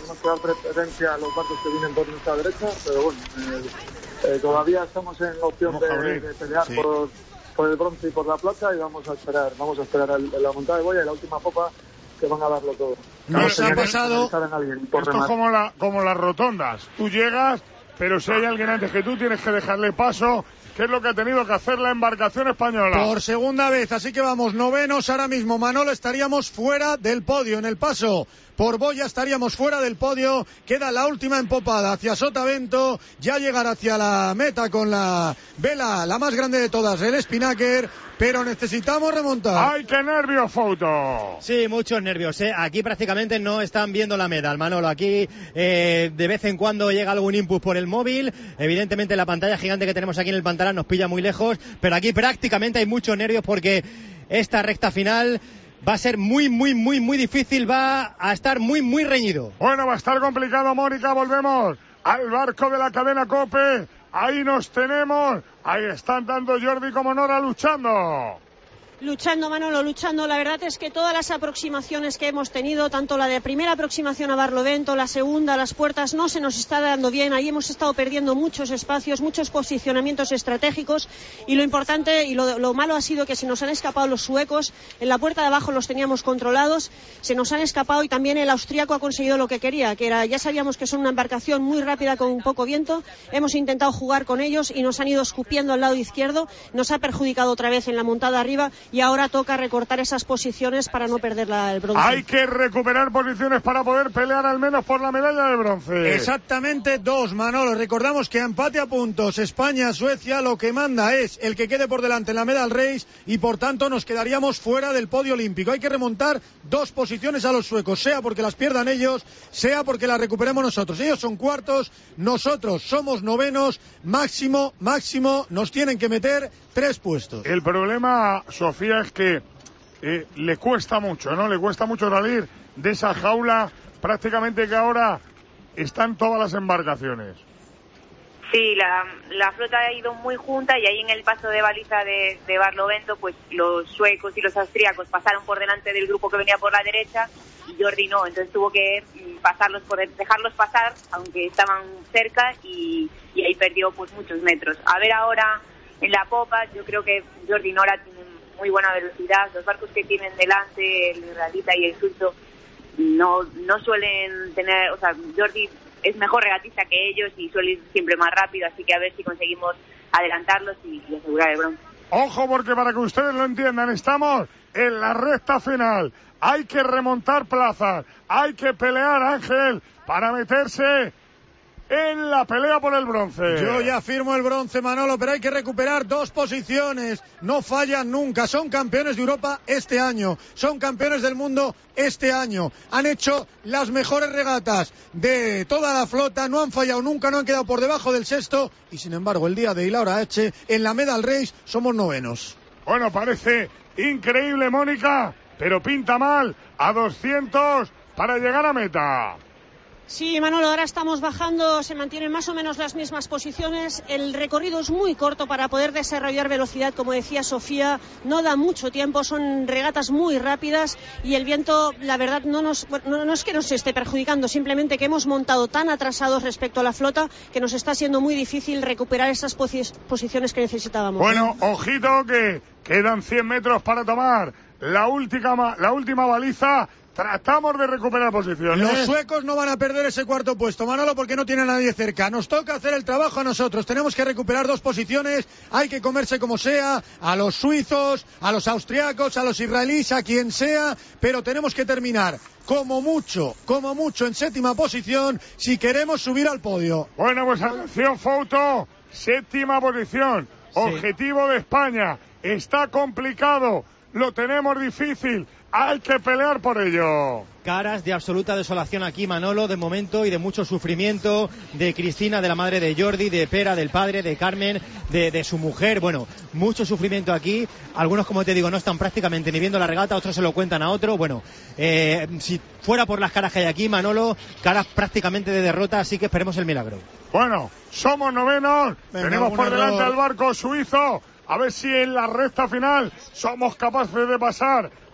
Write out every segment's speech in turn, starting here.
tenemos que dar preferencia a los barcos que vienen por nuestra derecha, pero bueno, todavía estamos en la opción de pelear por el bronce y por la plata, y vamos a esperar la montada de boya y la última popa, que van a darlo todo. Nos ha pasado. Esto es como las rotondas. Tú llegas, pero si hay alguien antes que tú, tienes que dejarle paso, que es lo que ha tenido que hacer la embarcación española. Por segunda vez, así que vamos novenos ahora mismo. Manolo, estaríamos fuera del podio. En el paso por boya estaríamos fuera del podio. Queda la última empopada hacia Sotavento, ya llegar hacia la meta con la vela, la más grande de todas, el Spinnaker, pero necesitamos remontar. ¡Ay, qué nervios, Fouto! Sí, muchos nervios, ¿eh? Aquí prácticamente no están viendo la medal, Manolo. Aquí de vez en cuando llega algún input por el móvil. Evidentemente la pantalla gigante que tenemos aquí en el Pantalán nos pilla muy lejos, pero aquí prácticamente hay muchos nervios porque esta recta final va a ser muy difícil, va a estar muy reñido. Bueno, va a estar complicado, Mónica. Volvemos al barco de la cadena COPE. Ahí nos tenemos. Ahí están tanto Jordi como Nora luchando. Luchando, Manolo, luchando. La verdad es que todas las aproximaciones que hemos tenido, tanto la de primera aproximación a Barlovento, la segunda, las puertas, no se nos está dando bien. Ahí hemos estado perdiendo muchos espacios, muchos posicionamientos estratégicos, y lo importante y lo malo ha sido que se nos han escapado los suecos. En la puerta de abajo los teníamos controlados, se nos han escapado, y también el austriaco ha conseguido lo que quería, que era, ya sabíamos que son una embarcación muy rápida con poco viento. Hemos intentado jugar con ellos y nos han ido escupiendo al lado izquierdo, nos ha perjudicado otra vez en la montada arriba, y ahora toca recortar esas posiciones para no perder el bronce. Hay que recuperar posiciones para poder pelear al menos por la medalla de bronce. Exactamente 2, Manolo. Recordamos que a empate a puntos España-Suecia, lo que manda es el que quede por delante en la medal race, y por tanto nos quedaríamos fuera del podio olímpico. Hay que remontar 2 posiciones a los suecos, sea porque las pierdan ellos, sea porque las recuperemos nosotros. Ellos son cuartos, nosotros somos novenos, máximo nos tienen que meter 3 puestos. El problema, Sofía, es que le cuesta mucho, ¿no? Le cuesta mucho salir de esa jaula, prácticamente, que ahora están todas las embarcaciones. Sí, la flota ha ido muy junta, y ahí en el paso de baliza de Barlovento, pues los suecos y los austríacos pasaron por delante del grupo que venía por la derecha, y Jordi no, entonces tuvo que dejarlos pasar, aunque estaban cerca, y ahí perdió pues muchos metros. A ver ahora en la popa, yo creo que Jordi Nora tiene muy buena velocidad. Los barcos que tienen delante, el Realita y el Suizo, no suelen tener, o sea, Jordi es mejor regatista que ellos y suele ir siempre más rápido, así que a ver si conseguimos adelantarlos y asegurar el bronce. Ojo, porque para que ustedes lo entiendan, estamos en la recta final. Hay que remontar plazas, hay que pelear, Ángel, para meterse en la pelea por el bronce. Yo ya firmo el bronce, Manolo, pero hay que recuperar 2 posiciones. No fallan nunca. Son campeones de Europa este año. Son campeones del mundo este año. Han hecho las mejores regatas de toda la flota. No han fallado nunca, no han quedado por debajo del sexto. Y sin embargo, el día de Ilaura H, en la medal race, somos novenos. Bueno, parece increíble, Mónica, pero pinta mal. A 200 para llegar a meta. Sí, Manolo, ahora estamos bajando, se mantienen más o menos las mismas posiciones. El recorrido es muy corto para poder desarrollar velocidad, como decía Sofía, no da mucho tiempo, son regatas muy rápidas, y el viento, la verdad, no es que nos esté perjudicando, simplemente que hemos montado tan atrasados respecto a la flota que nos está siendo muy difícil recuperar esas posiciones que necesitábamos. Bueno, ojito, que quedan 100 metros para tomar la última baliza. Tratamos de recuperar posiciones. Los suecos no van a perder ese 4º puesto, Manolo, porque no tiene a nadie cerca. Nos toca hacer el trabajo a nosotros. Tenemos que recuperar 2 posiciones. Hay que comerse como sea a los suizos, a los austriacos, a los israelíes, a quien sea, pero tenemos que terminar como mucho en 7ª posición si queremos subir al podio. Bueno, pues atención, Fouto, 7ª posición. Objetivo de España. Está complicado, lo tenemos difícil. Hay que pelear por ello. Caras de absoluta desolación aquí, Manolo, de momento, y de mucho sufrimiento de Cristina, de la madre de Jordi, de Pera, del padre, de Carmen, de su mujer. Bueno, mucho sufrimiento aquí. Algunos, como te digo, no están prácticamente ni viendo la regata, otros se lo cuentan a otro. Bueno, si fuera por las caras que hay aquí, Manolo, caras prácticamente de derrota, así que esperemos el milagro. Bueno, somos novenos. Tenemos por delante al barco suizo. A ver si en la recta final somos capaces de pasar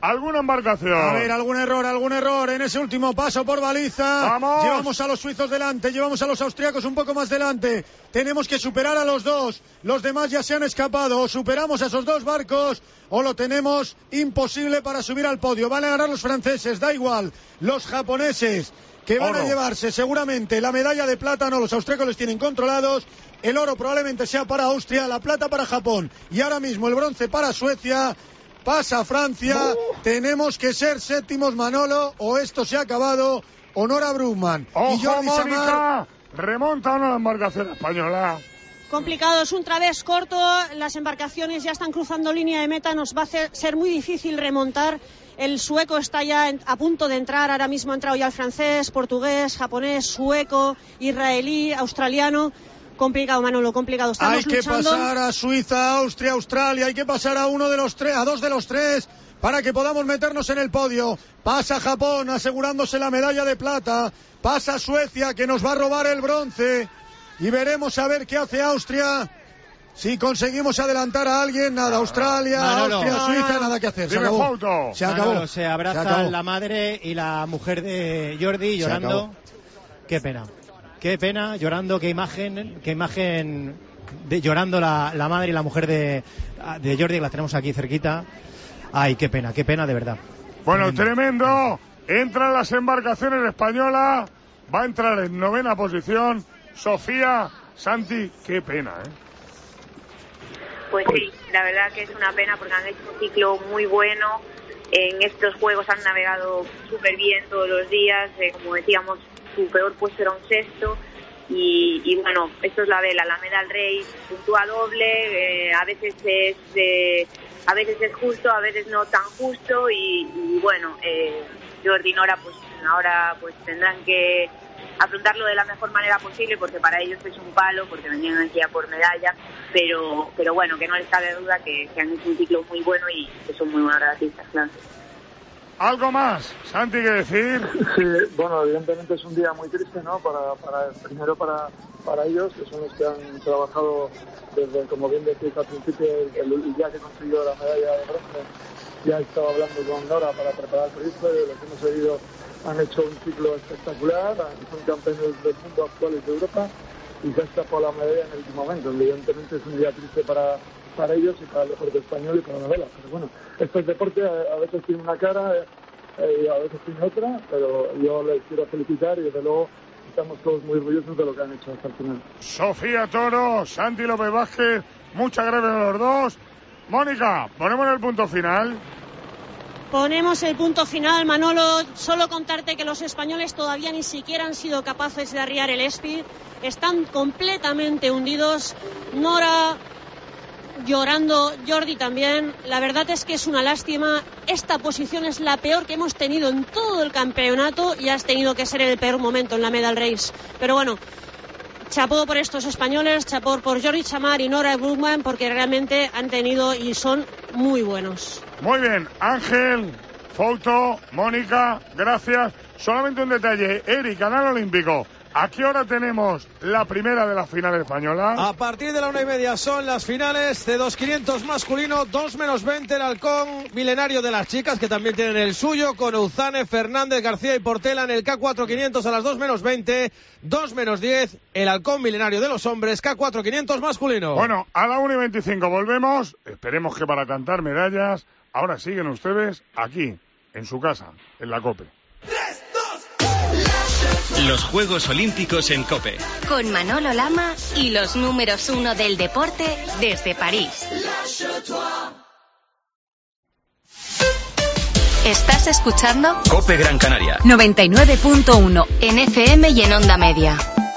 ¿Alguna embarcación? A ver, algún error en ese último paso por baliza. ¡Vamos! Llevamos a los suizos delante, llevamos a los austriacos un poco más delante. Tenemos que superar a los dos. Los demás ya se han escapado. O superamos a esos dos barcos o lo tenemos imposible para subir al podio. Van a ganar los franceses, da igual. Los japoneses, que van a llevarse seguramente la medalla de plata. No, los austriacos les tienen controlados. El oro probablemente sea para Austria, la plata para Japón. Y ahora mismo el bronce para Suecia. Pasa Francia, tenemos que ser séptimos, Manolo, o esto se ha acabado. Honor a Brugman. ¡Ojo, y Jordi Mónica! Samar. Remonta una embarcación española. Complicado, es un través corto, las embarcaciones ya están cruzando línea de meta, nos va a ser muy difícil remontar. El sueco está ya a punto de entrar, ahora mismo ha entrado ya el francés, portugués, japonés, sueco, israelí, australiano. Complicado, Manolo, complicado. Estamos luchando. Hay que pasar a Suiza, Austria, Australia, hay que pasar a uno de los tres, a dos de los tres, para que podamos meternos en el podio. Pasa Japón asegurándose la medalla de plata, pasa Suecia que nos va a robar el bronce y veremos a ver qué hace Austria. Si conseguimos adelantar a alguien, nada, Australia, Manolo. Austria, Suiza, nada que hacer. Se Dime, acabó. Fauto. Se acabó. Manolo, se abrazan la madre y la mujer de Jordi llorando. Qué pena, llorando, qué imagen llorando la madre y la mujer de Jordi, que las tenemos aquí cerquita. Ay, qué pena, de verdad. Bueno, tremendo. Entran las embarcaciones españolas. Va a entrar en 9ª posición. Sofía, Santi, qué pena, ¿eh? Pues sí, la verdad que es una pena porque han hecho un ciclo muy bueno. En estos juegos han navegado súper bien todos los días. Como decíamos, su peor puesto era un sexto. Y bueno, esto es la vela, la Medal Race puntúa doble, a veces es justo, a veces no tan justo y bueno, Jordi y Nora pues ahora pues tendrán que afrontarlo de la mejor manera posible porque para ellos es un palo, porque venían aquí a por medalla, pero bueno, que no les cabe duda que han hecho un ciclo muy bueno y que son muy buenos artistas, claro. ¿Algo más, Santi, que decir? Sí, bueno, evidentemente es un día muy triste, ¿no? Primero para ellos, que son los que han trabajado desde, como bien decís al principio, el día que consiguió la medalla de bronce. Ya he estado hablando con Nora para preparar el proyecto, y los que hemos seguido han hecho un ciclo espectacular, son campeones del mundo actuales de Europa y se ha escapado la medalla en el último momento. Evidentemente es un día triste para ellos y para el deporte español y para la vela, pero bueno, esto es deporte, a veces tiene una cara y a veces tiene otra, pero yo les quiero felicitar y desde luego estamos todos muy orgullosos de lo que han hecho hasta el final. Sofía Toro, Santi López Vázquez, muchas gracias a los dos. Mónica, ponemos el punto final. Ponemos el punto final, Manolo. Solo contarte que los españoles todavía ni siquiera han sido capaces de arriar el espi. Están completamente hundidos. Nora llorando, Jordi también. La verdad es que es una lástima. Esta posición es la peor que hemos tenido en todo el campeonato y has tenido que ser el peor momento en la Medal Race. Pero bueno, chapó por estos españoles, chapó por Jordi Samar y Nora Brugman, porque realmente han tenido y son muy buenos. Muy bien, Ángel, Fauto, Mónica, gracias. Solamente un detalle, Eric, Canal Olímpico. ¿A qué hora tenemos la primera de las finales españolas? A partir de la 1:30 son las finales de 2.500 masculino, 2:20 el halcón milenario de las chicas, que también tienen el suyo, con Uzane, Fernández, García y Portela en el K4-500 a las 2:20, 2:10 el halcón milenario de los hombres, K4-500 masculino. Bueno, a la 1:25 volvemos, esperemos que para cantar medallas. Ahora siguen ustedes aquí, en su casa, en la COPE. Los Juegos Olímpicos en COPE. Con Manolo Lama y los números 1 del deporte desde París. ¿Estás escuchando? COPE Gran Canaria. 99.1 en FM y en onda media.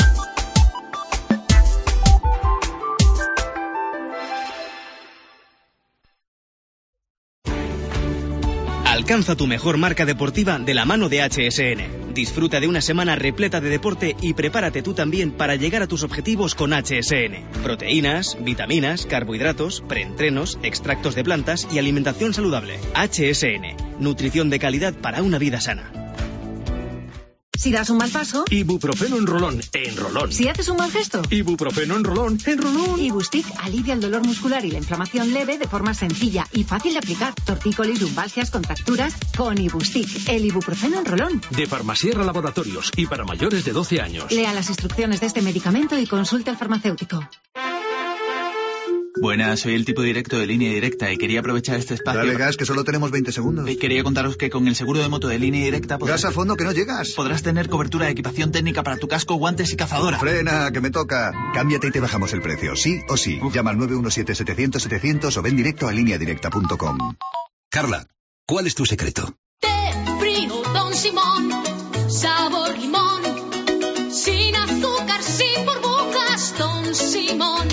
Alcanza tu mejor marca deportiva de la mano de HSN. Disfruta de una semana repleta de deporte y prepárate tú también para llegar a tus objetivos con HSN. Proteínas, vitaminas, carbohidratos, preentrenos, extractos de plantas y alimentación saludable. HSN. Nutrición de calidad para una vida sana. Si das un mal paso, Ibuprofeno en rolón, en rolón. Si haces un mal gesto, Ibuprofeno en rolón, en rolón. Ibustic alivia el dolor muscular y la inflamación leve de forma sencilla y fácil de aplicar. Tortícolis, lumbalgias, contracturas, con Ibustic, el ibuprofeno en rolón. De Farmasierra Laboratorios y para mayores de 12 años. Lea las instrucciones de este medicamento y consulte al farmacéutico. Buenas, soy el tipo directo de Línea Directa y quería aprovechar este espacio... Dale gas, que solo tenemos 20 segundos. Quería contaros que con el seguro de moto de Línea Directa... Gas a fondo, que no llegas. Podrás tener cobertura de equipación técnica para tu casco, guantes y cazadora. Frena, que me toca. Cámbiate y te bajamos el precio, sí o sí. Llama al 917-700-700 o ven directo a lineadirecta.com. Carla, ¿cuál es tu secreto? Té frío Don Simón, sabor limón, sin azúcar, sin burbujas, Don Simón.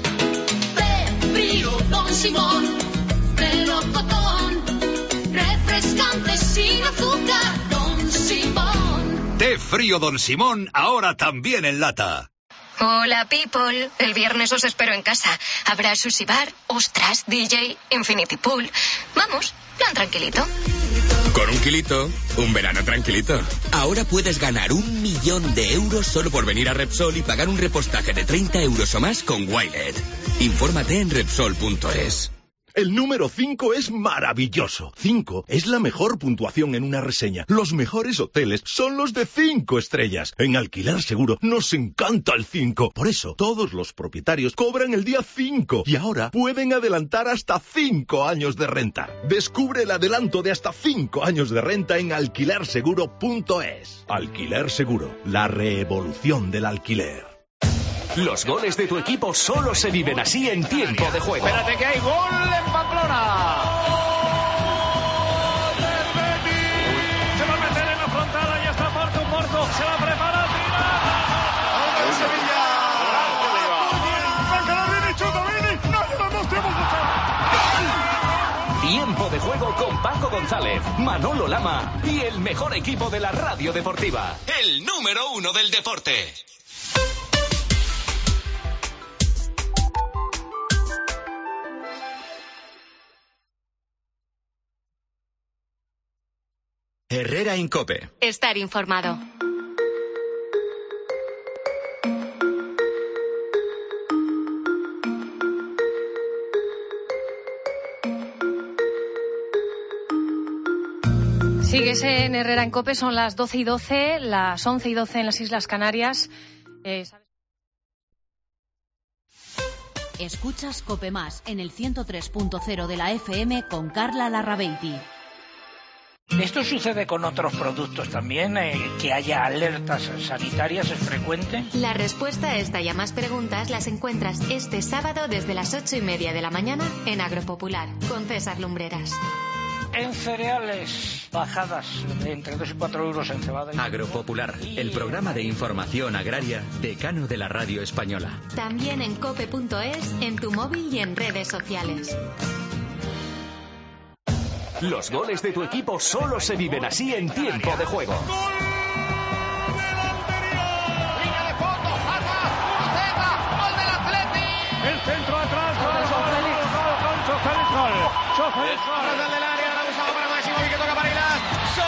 Don Simón, melocotón, refrescante sin azúcar, Don Simón. Té frío Don Simón, ahora también en lata. Hola, people. El viernes os espero en casa. Habrá sushi bar, ostras, DJ, infinity pool. Vamos, plan tranquilito. Con 1 kilito, un verano tranquilito. Ahora puedes ganar 1 millón de euros solo por venir a Repsol y pagar un repostaje de 30 euros o más con Wilet. Infórmate en Repsol.es. El número 5 es maravilloso. 5 es la mejor puntuación en una reseña. Los mejores hoteles son los de 5 estrellas. En Alquiler Seguro nos encanta el 5. Por eso, todos los propietarios cobran el día 5 y ahora pueden adelantar hasta 5 años de renta. Descubre el adelanto de hasta 5 años de renta en alquilerseguro.es. Alquiler Seguro, la revolución del alquiler. Los goles de tu equipo solo se viven así en tiempo de juego. Espérate que hay gol en Pamplona. Se va a meter en la frontal, ya está Porto, se va a preparar, Tiempo de juego con Paco González, Manolo Lama y el mejor equipo de la radio deportiva. El número 1 del deporte. Herrera Incope. Estar informado. Sigues en Herrera Incope, son las 12:12, las 11:12 en las Islas Canarias. Escuchas Cope Más en el 103.0 de la FM con Carla Larrabeiti. ¿Esto sucede con otros productos también? ¿Que haya alertas sanitarias es frecuente? La respuesta a esta y a más preguntas las encuentras este sábado desde las 8:30 de la mañana en Agropopular, con César Lumbreras. En cereales, bajadas de entre 2 y 4 euros en cebada. Agropopular, el programa de información agraria decano de la radio española. También en cope.es, en tu móvil y en redes sociales. Los goles de tu equipo solo se viven así en tiempo de juego. Línea de fondo, gol del Atleti. El centro atrás, gol del área, ahora buscado para Máximo y que toca para Hilal.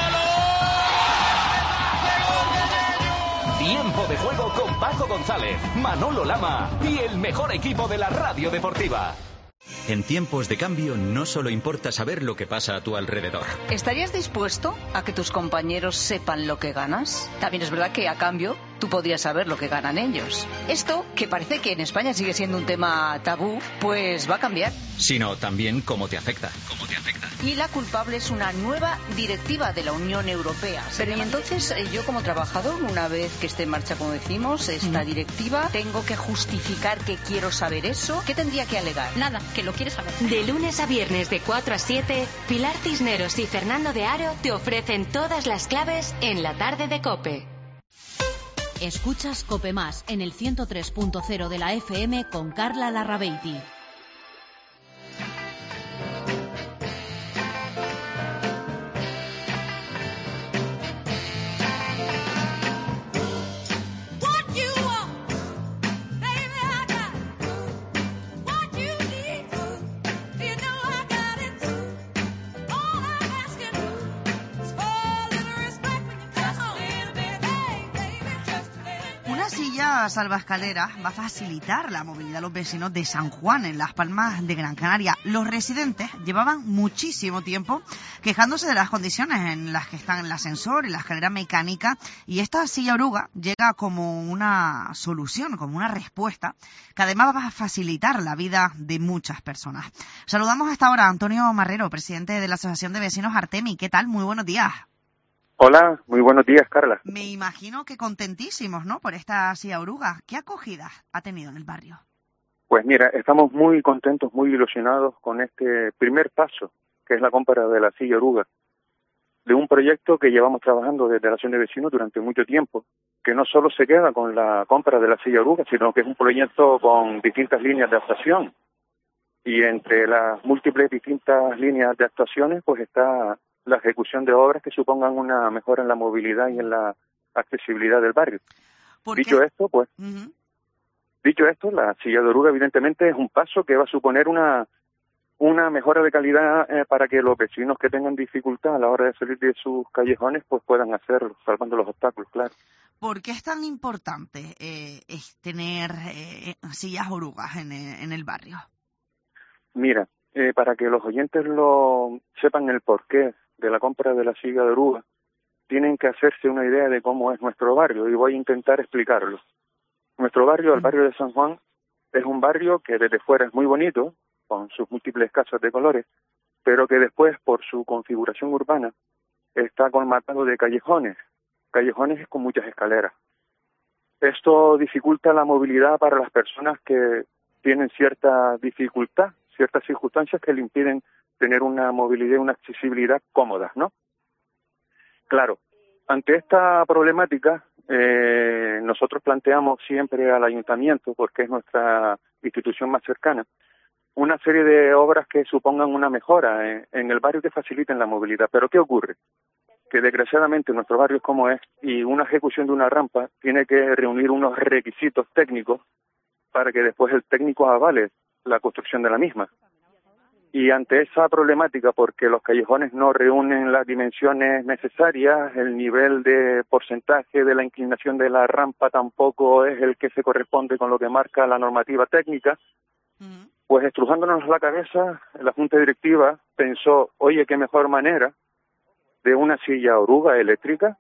Solo Tiempo de juego con Paco González, Manolo Lama y el mejor equipo de la radio deportiva. En tiempos de cambio no solo importa saber lo que pasa a tu alrededor. ¿Estarías dispuesto a que tus compañeros sepan lo que ganas? También es verdad que a cambio tú podrías saber lo que ganan ellos. Esto, que parece que en España sigue siendo un tema tabú, pues va a cambiar. Sino también cómo te afecta. Y la culpable es una nueva directiva de la Unión Europea. Pero y entonces yo como trabajador, una vez que esté en marcha, como decimos, esta directiva, tengo que justificar que quiero saber eso. ¿Qué tendría que alegar? Nada, que lo quieres saber. De lunes a viernes de 4 a 7, Pilar Cisneros y Fernando de Aro te ofrecen todas las claves en la tarde de COPE. Escuchas Cope Más en el 103.0 de la FM con Carla Larrabeiti. Esta silla salvaescaleras va a facilitar la movilidad de los vecinos de San Juan, en Las Palmas de Gran Canaria. Los residentes llevaban muchísimo tiempo quejándose de las condiciones en las que están el ascensor y la escalera mecánica, y esta silla oruga llega como una solución, como una respuesta, que además va a facilitar la vida de muchas personas. Saludamos hasta ahora a Antonio Marrero, presidente de la Asociación de Vecinos Artemi. ¿Qué tal? Muy buenos días. Hola, muy buenos días, Carla. Me imagino que contentísimos, ¿no?, por esta silla oruga. ¿Qué acogida ha tenido en el barrio? Pues mira, estamos muy contentos, muy ilusionados con este primer paso, que es la compra de la silla oruga, de un proyecto que llevamos trabajando desde la Asociación de Vecinos durante mucho tiempo, que no solo se queda con la compra de la silla oruga, sino que es un proyecto con distintas líneas de actuación. Y entre las múltiples distintas líneas de actuaciones, pues está la ejecución de obras que supongan una mejora en la movilidad y en la accesibilidad del barrio. Dicho esto, la silla de oruga evidentemente es un paso que va a suponer una mejora de calidad para que los vecinos que tengan dificultad a la hora de salir de sus callejones pues puedan hacerlo, salvando los obstáculos, claro. ¿Por qué es tan importante tener sillas orugas en el barrio? Mira, para que los oyentes lo sepan el porqué de la compra de la silla de oruga, tienen que hacerse una idea de cómo es nuestro barrio, y voy a intentar explicarlo. Nuestro barrio, el barrio de San Juan, es un barrio que desde fuera es muy bonito, con sus múltiples casas de colores, pero que después, por su configuración urbana, está colmatado de callejones con muchas escaleras. Esto dificulta la movilidad para las personas que tienen cierta dificultad, ciertas circunstancias que le impiden tener una movilidad y una accesibilidad cómodas, ¿no? Claro, ante esta problemática, nosotros planteamos siempre al ayuntamiento, porque es nuestra institución más cercana, una serie de obras que supongan una mejora en el barrio, que faciliten la movilidad. Pero ¿qué ocurre? Que desgraciadamente nuestro barrio es como es, y una ejecución de una rampa tiene que reunir unos requisitos técnicos para que después el técnico avale la construcción de la misma. Y ante esa problemática, porque los callejones no reúnen las dimensiones necesarias, el nivel de porcentaje de la inclinación de la rampa tampoco es el que se corresponde con lo que marca la normativa técnica, pues estrujándonos la cabeza, la Junta Directiva pensó, oye, qué mejor manera de una silla oruga eléctrica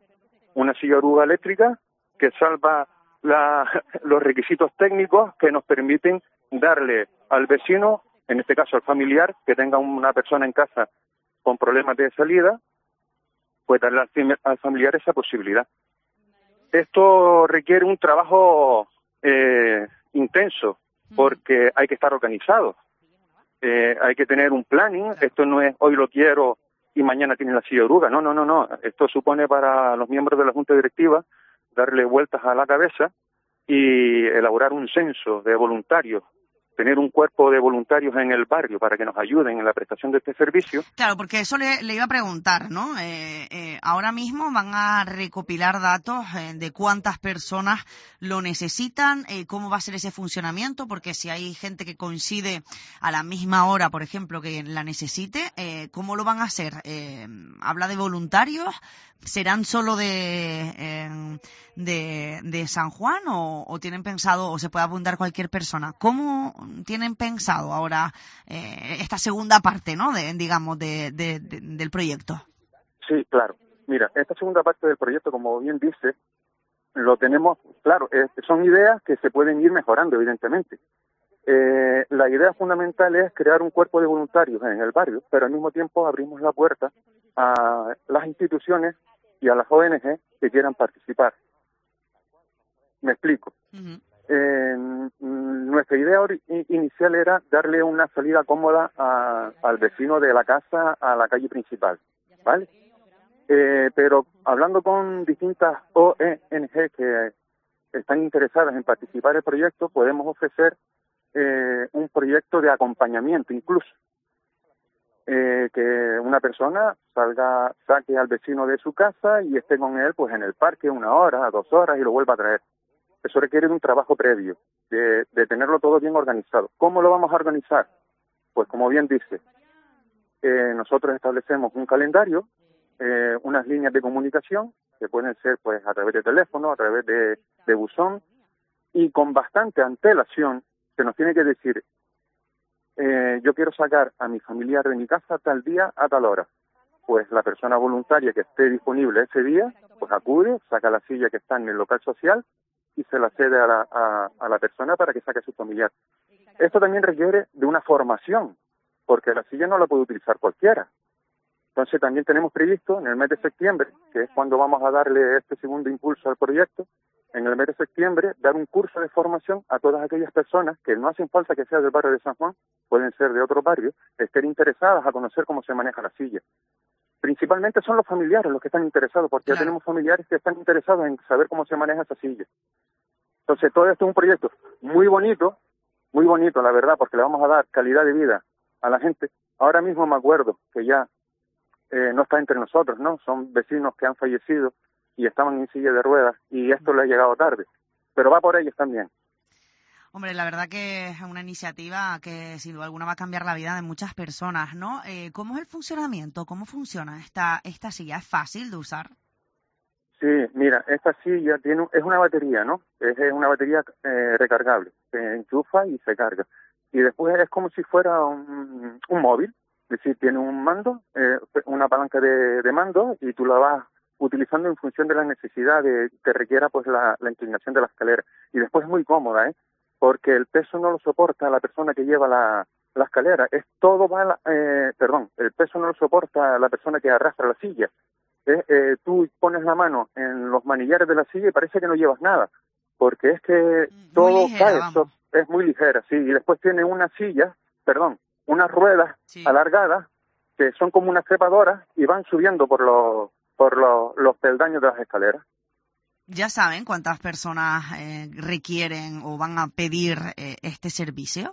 que salva los requisitos técnicos que nos permiten darle al vecino, en este caso al familiar, que tenga una persona en casa con problemas de salida, pues darle al familiar esa posibilidad. Esto requiere un trabajo intenso, porque hay que estar organizado, hay que tener un planning. Esto no es hoy lo quiero y mañana tiene la silla oruga, no. Esto supone para los miembros de la Junta Directiva darle vueltas a la cabeza y elaborar un censo de voluntarios, tener un cuerpo de voluntarios en el barrio para que nos ayuden en la prestación de este servicio. Claro, porque eso le iba a preguntar, ¿no? Ahora mismo van a recopilar datos de cuántas personas lo necesitan, cómo va a ser ese funcionamiento, porque si hay gente que coincide a la misma hora, por ejemplo, que la necesite, ¿cómo lo van a hacer? ¿Habla de voluntarios? ¿Serán solo de San Juan o tienen pensado, o se puede apuntar cualquier persona? ¿Cómo tienen pensado ahora esta segunda parte, ¿no?, del proyecto? Sí, claro. Mira, esta segunda parte del proyecto, como bien dice, lo tenemos, claro, son ideas que se pueden ir mejorando, evidentemente. La idea fundamental es crear un cuerpo de voluntarios en el barrio, pero al mismo tiempo abrimos la puerta a las instituciones y a las ONG que quieran participar. Me explico. Nuestra idea inicial era darle una salida cómoda al vecino de la casa a la calle principal, ¿vale? Pero hablando con distintas ONG que están interesadas en participar en el proyecto, podemos ofrecer un proyecto de acompañamiento incluso. Que una persona saque al vecino de su casa y esté con él pues en el parque 1 hora, 2 horas y lo vuelva a traer. Eso requiere de un trabajo previo, de tenerlo todo bien organizado. ¿Cómo lo vamos a organizar? Pues como bien dice, nosotros establecemos un calendario, unas líneas de comunicación que pueden ser pues a través de teléfono, a través de buzón, y con bastante antelación se nos tiene que decir, yo quiero sacar a mi familiar de mi casa tal día a tal hora. Pues la persona voluntaria que esté disponible ese día, pues acude, saca la silla que está en el local social y se la cede a la persona para que saque a su familiar. Esto también requiere de una formación, porque la silla no la puede utilizar cualquiera. Entonces también tenemos previsto en el mes de septiembre, que es cuando vamos a darle este segundo impulso al proyecto, en el mes de septiembre dar un curso de formación a todas aquellas personas que no hacen falta que sea del barrio de San Juan, pueden ser de otro barrio, estén interesadas a conocer cómo se maneja la silla. Principalmente son los familiares los que están interesados, porque ya tenemos familiares que están interesados en saber cómo se maneja esa silla. Entonces todo esto es un proyecto muy bonito, la verdad, porque le vamos a dar calidad de vida a la gente. Ahora mismo me acuerdo que ya no está entre nosotros, ¿no? Son vecinos que han fallecido y estaban en silla de ruedas y esto le ha llegado tarde, pero va por ellos también. Hombre, la verdad que es una iniciativa que sin duda alguna va a cambiar la vida de muchas personas, ¿no? ¿Cómo es el funcionamiento? ¿Cómo funciona esta silla? ¿Es fácil de usar? Sí, mira, esta silla es una batería, ¿no? Es una batería recargable, se enchufa y se carga. Y después es como si fuera un móvil, es decir, tiene un mando, una palanca de mando y tú la vas utilizando en función de la necesidad que requiera pues la inclinación de la escalera. Y después es muy cómoda, porque el peso no lo soporta la persona que lleva la escalera, el peso no lo soporta la persona que arrastra la silla. Tú pones la mano en los manillares de la silla y parece que no llevas nada, porque es que todo cae, es muy ligera, sí, y después tiene unas ruedas alargadas que son como unas trepadoras y van subiendo por los peldaños de las escaleras. ¿Ya saben cuántas personas requieren o van a pedir este servicio?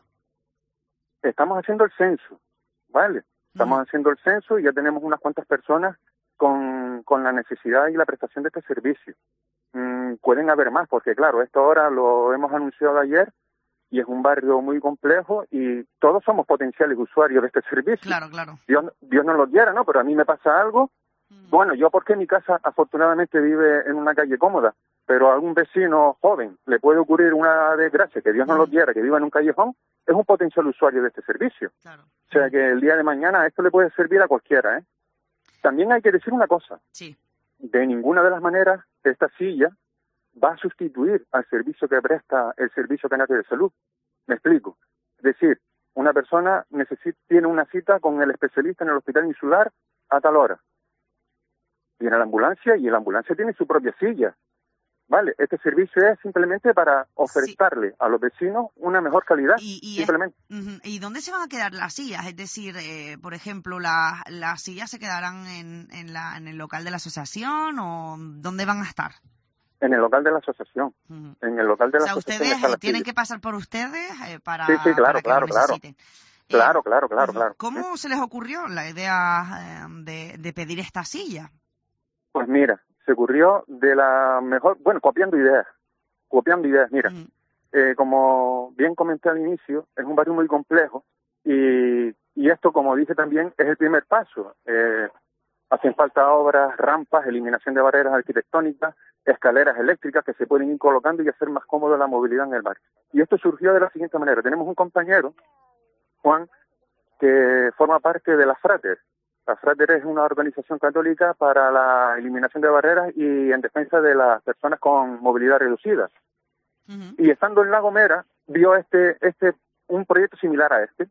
Estamos haciendo el censo, ¿vale? Estamos haciendo el censo y ya tenemos unas cuantas personas con la necesidad y la prestación de este servicio. Pueden haber más, porque claro, esto ahora lo hemos anunciado ayer y es un barrio muy complejo y todos somos potenciales usuarios de este servicio. Claro, claro. Dios no lo quiera, ¿no? Pero a mí me pasa algo. Bueno, yo porque mi casa afortunadamente vive en una calle cómoda, pero a algún vecino joven le puede ocurrir una desgracia, que Dios no lo quiera, que viva en un callejón, es un potencial usuario de este servicio. Claro. O sea que el día de mañana esto le puede servir a cualquiera, También hay que decir una cosa. Sí. De ninguna de las maneras esta silla va a sustituir al servicio que presta el Servicio Canario de Salud. Me explico. Es decir, una persona tiene una cita con el especialista en el hospital insular a tal hora. Viene a la ambulancia y la ambulancia tiene su propia silla. Vale, este servicio es simplemente para ofertarle a los vecinos una mejor calidad. Simplemente. ¿Y dónde se van a quedar las sillas? Es decir, por ejemplo, ¿las sillas se quedarán en el local de la asociación o dónde van a estar? En el local de la asociación. En el local de la asociación. O sea, ustedes tienen que pasar por ustedes para, sí, claro, para que lo necesiten. Claro. ¿Cómo se les ocurrió la idea de pedir esta silla? Pues mira, se ocurrió de la mejor, copiando ideas. Mira, como bien comenté al inicio, es un barrio muy complejo y esto, como dije también, es el primer paso. Hacen falta obras, rampas, eliminación de barreras arquitectónicas, escaleras eléctricas que se pueden ir colocando y hacer más cómoda la movilidad en el barrio. Y esto surgió de la siguiente manera. Tenemos un compañero, Juan, que forma parte de la Frater. La Frater es una organización católica para la eliminación de barreras y en defensa de las personas con movilidad reducida. Y estando en La Gomera, vio un proyecto similar a este.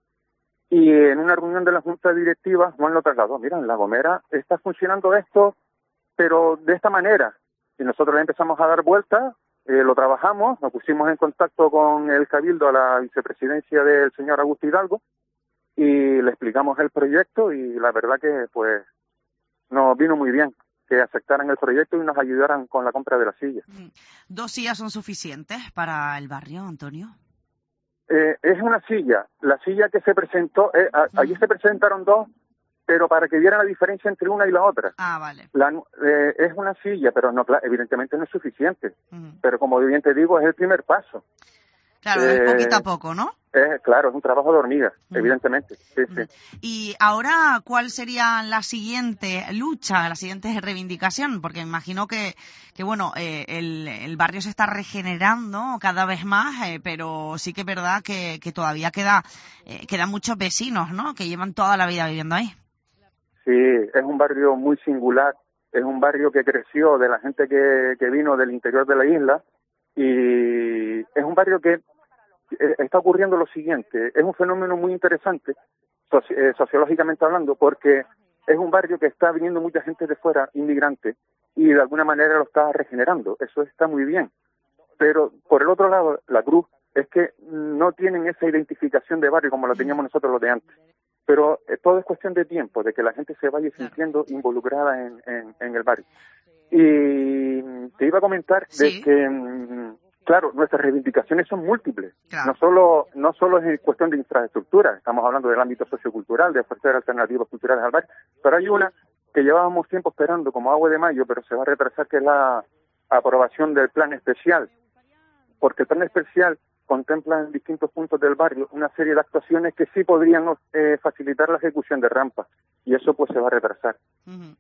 Y en una reunión de la Junta Directiva, Juan lo trasladó. Mira, en La Gomera está funcionando esto, pero de esta manera. Y nosotros le empezamos a dar vueltas, lo trabajamos, nos pusimos en contacto con el Cabildo, a la vicepresidencia del señor Augusto Hidalgo, y le explicamos el proyecto y la verdad que pues nos vino muy bien que aceptaran el proyecto y nos ayudaran con la compra de la silla. ¿2 sillas son suficientes para el barrio, Antonio? Es una silla. La silla que se presentó, allí se presentaron 2, pero para que vieran la diferencia entre una y la otra. Ah, vale. Es una silla, pero no, evidentemente no es suficiente. Pero como bien te digo, es el primer paso. Claro, es poquito a poco, ¿no? Claro, es un trabajo de hormiga, evidentemente. Sí, sí. Y ahora, ¿cuál sería la siguiente lucha, la siguiente reivindicación? Porque me imagino que bueno, el barrio se está regenerando cada vez más, pero sí que es verdad que todavía quedan muchos vecinos, ¿no?, que llevan toda la vida viviendo ahí. Sí, es un barrio muy singular, es un barrio que creció de la gente que vino del interior de la isla, y es un barrio que está ocurriendo lo siguiente, es un fenómeno muy interesante, sociológicamente hablando, porque es un barrio que está viniendo mucha gente de fuera, inmigrante, y de alguna manera lo está regenerando, eso está muy bien. Pero por el otro lado, la cruz es que no tienen esa identificación de barrio como la teníamos nosotros los de antes. Pero todo es cuestión de tiempo, de que la gente se vaya sintiendo involucrada en el barrio. Y te iba a comentar de que, claro, nuestras reivindicaciones son múltiples. Claro. No solo es cuestión de infraestructura, estamos hablando del ámbito sociocultural, de ofrecer alternativas culturales al barrio, pero hay una que llevábamos tiempo esperando como agua de mayo, pero se va a retrasar, que es la aprobación del plan especial, porque el plan especial contempla en distintos puntos del barrio una serie de actuaciones que sí podrían facilitar la ejecución de rampas, y eso pues se va a retrasar. Uh-huh.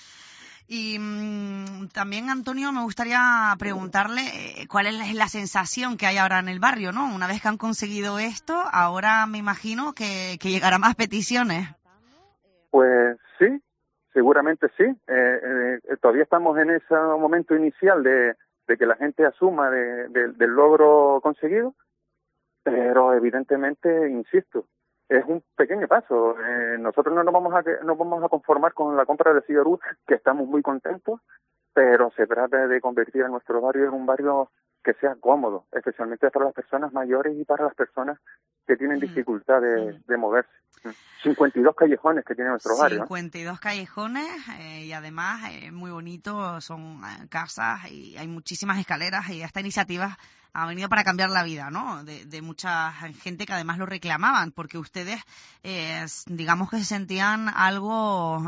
Y también, Antonio, me gustaría preguntarle cuál es la sensación que hay ahora en el barrio, ¿no? Una vez que han conseguido esto, ahora me imagino que llegarán más peticiones. Pues sí, seguramente sí. Todavía estamos en ese momento inicial de que la gente asuma del logro conseguido, pero evidentemente, insisto, es un pequeño paso. Nosotros no nos vamos a conformar con la compra de silla de ruedas, que estamos muy contentos, pero se trata de convertir a nuestro barrio en un barrio que sea cómodo, especialmente para las personas mayores y para las personas que tienen dificultad de moverse. 52 callejones que tiene nuestro barrio. 52 callejones y además muy bonito, son casas y hay muchísimas escaleras, y esta iniciativa ha venido para cambiar la vida, ¿no?, de mucha gente que además lo reclamaban, porque ustedes digamos que se sentían algo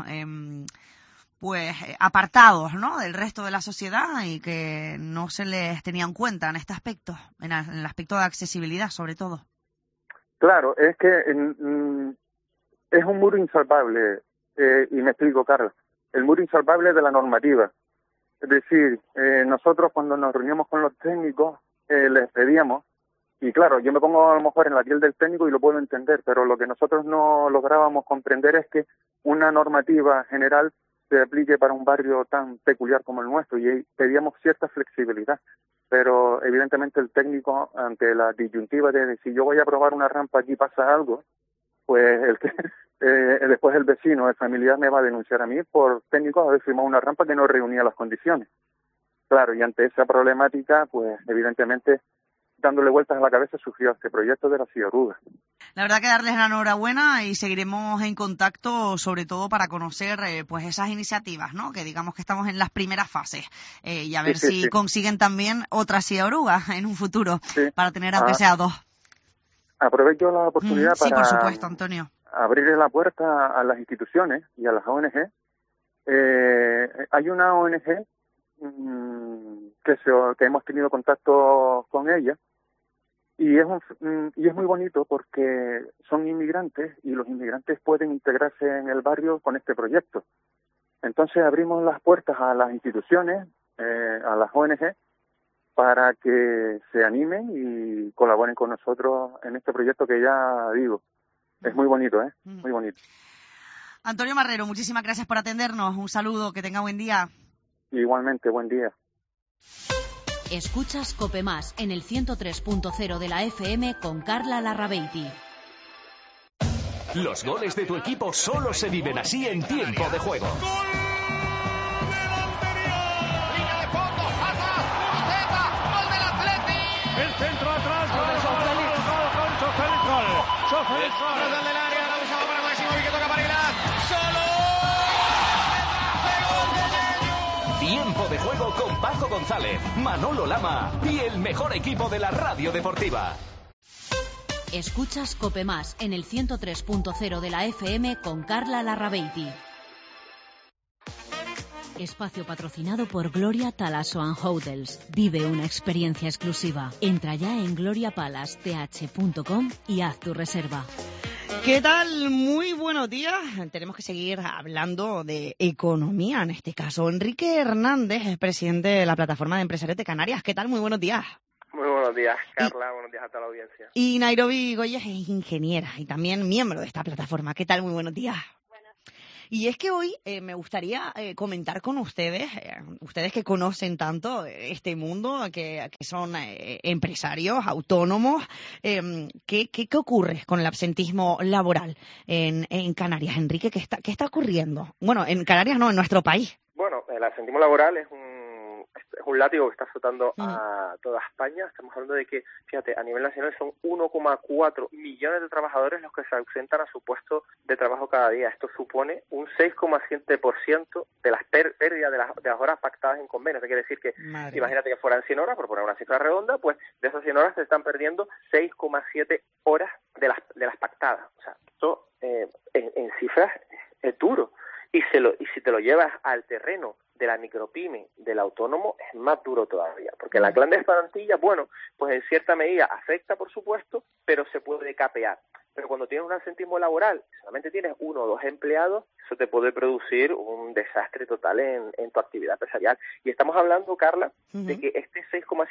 pues apartados, ¿no?, del resto de la sociedad, y que no se les tenía en cuenta en este aspecto, en el aspecto de accesibilidad sobre todo. Claro, es que es un muro insalvable, y me explico, Carla, el muro insalvable de la normativa. Es decir, nosotros cuando nos reuníamos con los técnicos les pedíamos, y claro, yo me pongo a lo mejor en la piel del técnico y lo puedo entender, pero lo que nosotros no lográbamos comprender es que una normativa general se aplique para un barrio tan peculiar como el nuestro, y pedíamos cierta flexibilidad. Pero evidentemente el técnico, ante la disyuntiva de si yo voy a probar una rampa aquí pasa algo, pues después el vecino, el familiar, me va a denunciar a mí por técnicos haber firmado una rampa que no reunía las condiciones. Claro, y ante esa problemática, pues evidentemente, dándole vueltas a la cabeza, surgió este proyecto de la silla de ruedas. La verdad que darles la enhorabuena, y seguiremos en contacto, sobre todo para conocer pues esas iniciativas, ¿no?, que digamos que estamos en las primeras fases, y a ver si consiguen también otra silla de ruedas en un futuro, para tener aunque sea dos. Aprovecho la oportunidad para, por supuesto, Antonio, abrirle la puerta a las instituciones y a las ONG. Hay una ONG que hemos tenido contacto con ella, y es muy bonito porque son inmigrantes, y los inmigrantes pueden integrarse en el barrio con este proyecto. Entonces abrimos las puertas a las instituciones, a las ONG, para que se animen y colaboren con nosotros en este proyecto que ya digo, es muy bonito, muy bonito. Antonio Marrero, muchísimas gracias por atendernos, un saludo, que tenga buen día. Igualmente, buen día. Escuchas COPE Más en el 103.0 de la FM con Carla Larrabeiti. Los goles de tu equipo solo se viven así en tiempo de juego. El centro atrás, gol del área, la usaba para Máximo, y que toca para Aguilar. ¡Solo! Tiempo de juego con Paco González, Manolo Lama y el mejor equipo de la radio deportiva. Escuchas COPE Más en el 103.0 de la FM con Carla Larrabeiti. Espacio patrocinado por Gloria Talaso & Hotels. Vive una experiencia exclusiva. Entra ya en gloriapalace.th.com y haz tu reserva. ¿Qué tal? Muy buenos días. Tenemos que seguir hablando de economía, en este caso. Enrique Hernández es presidente de la Plataforma de Empresarios de Canarias. ¿Qué tal? Muy buenos días. Muy buenos días, Carla. Buenos días a toda la audiencia. Y Nairobi Goyes es ingeniera y también miembro de esta plataforma. ¿Qué tal? Muy buenos días. Y es que hoy me gustaría comentar con ustedes, ustedes que conocen tanto este mundo, que son empresarios, autónomos, ¿qué ocurre con el absentismo laboral en Canarias? Enrique, ¿qué está ocurriendo? Bueno, en Canarias no, en nuestro país. Bueno, el absentismo laboral es un látigo que está azotando a toda España. Estamos hablando de que, fíjate, a nivel nacional son 1,4 millones de trabajadores los que se ausentan a su puesto de trabajo cada día. Esto supone un 6,7% de las pérdidas de las horas pactadas en convenios. Eso quiere decir que, imagínate que fueran 100 horas, por poner una cifra redonda, pues de esas 100 horas se están perdiendo 6,7 horas de las pactadas. O sea, esto en cifras es duro. Y si te lo llevas al terreno de la micropyme, del autónomo, es más duro todavía. Porque la grandes plantillas, bueno, pues en cierta medida afecta, por supuesto, pero se puede capear. Pero cuando tienes un absentismo laboral, solamente tienes 1 o 2 empleados, eso te puede producir un desastre total en tu actividad empresarial. Y estamos hablando, Carla, de que este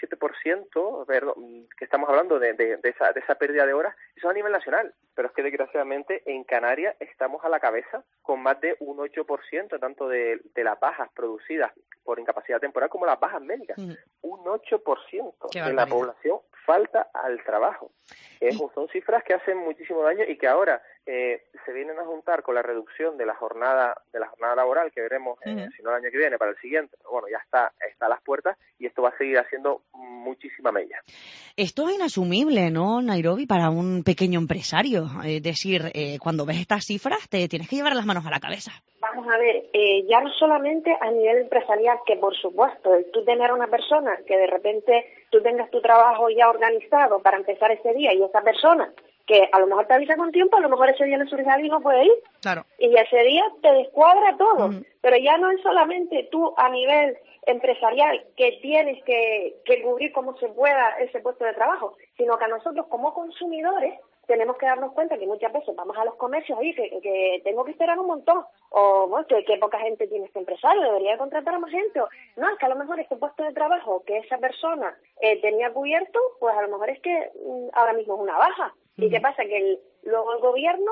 6,7%, que estamos hablando de esa pérdida de horas, eso es a nivel nacional. Pero es que desgraciadamente en Canarias estamos a la cabeza con más de un 8%, tanto de las bajas producidas por incapacidad temporal como las bajas médicas. Un 8% de la población falta al trabajo. Son cifras que hacen muchísimo daño y que ahora se vienen a juntar con la reducción de la jornada laboral que veremos, si no el año que viene, para el siguiente. Pero bueno, ya está a las puertas y esto va a seguir haciendo muchísima mella. Esto es inasumible, ¿no, Nairobi, para un pequeño empresario? Es decir, cuando ves estas cifras te tienes que llevar las manos a la cabeza. Vamos a ver, ya no solamente a nivel empresarial, que por supuesto, tú tener una persona que de repente tú tengas tu trabajo ya organizado para empezar ese día y esa persona que a lo mejor te avisa con tiempo, a lo mejor ese día le surge algo y no puede ir. Claro. Y ese día te descuadra todo. Pero ya no es solamente tú a nivel empresarial que tienes que cubrir como se pueda ese puesto de trabajo, sino que a nosotros como consumidores tenemos que darnos cuenta que muchas veces vamos a los comercios y que tengo que esperar un montón, o bueno, que poca gente tiene este empresario, debería contratar a más gente, o no, es que a lo mejor este puesto de trabajo que esa persona tenía cubierto, pues a lo mejor es que ahora mismo es una baja. ¿Y qué pasa? Que luego el gobierno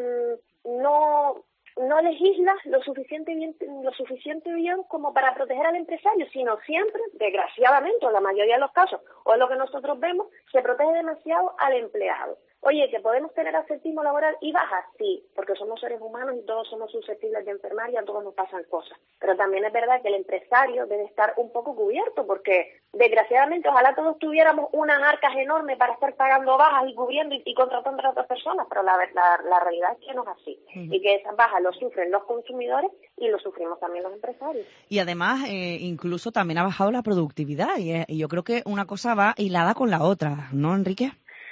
no legisla lo suficiente bien como para proteger al empresario, sino siempre, desgraciadamente, en la mayoría de los casos, o es lo que nosotros vemos, se protege demasiado al empleado. Oye, ¿que podemos tener absentismo laboral y bajas? Sí, porque somos seres humanos y todos somos susceptibles de enfermar y a todos nos pasan cosas. Pero también es verdad que el empresario debe estar un poco cubierto, porque desgraciadamente ojalá todos tuviéramos unas arcas enormes para estar pagando bajas y cubriendo y contratando a otras personas, pero la realidad es que no es así. Y que esas bajas lo sufren los consumidores y lo sufrimos también los empresarios. Y además, incluso también ha bajado la productividad y yo creo que una cosa va hilada con la otra, ¿no, Enrique?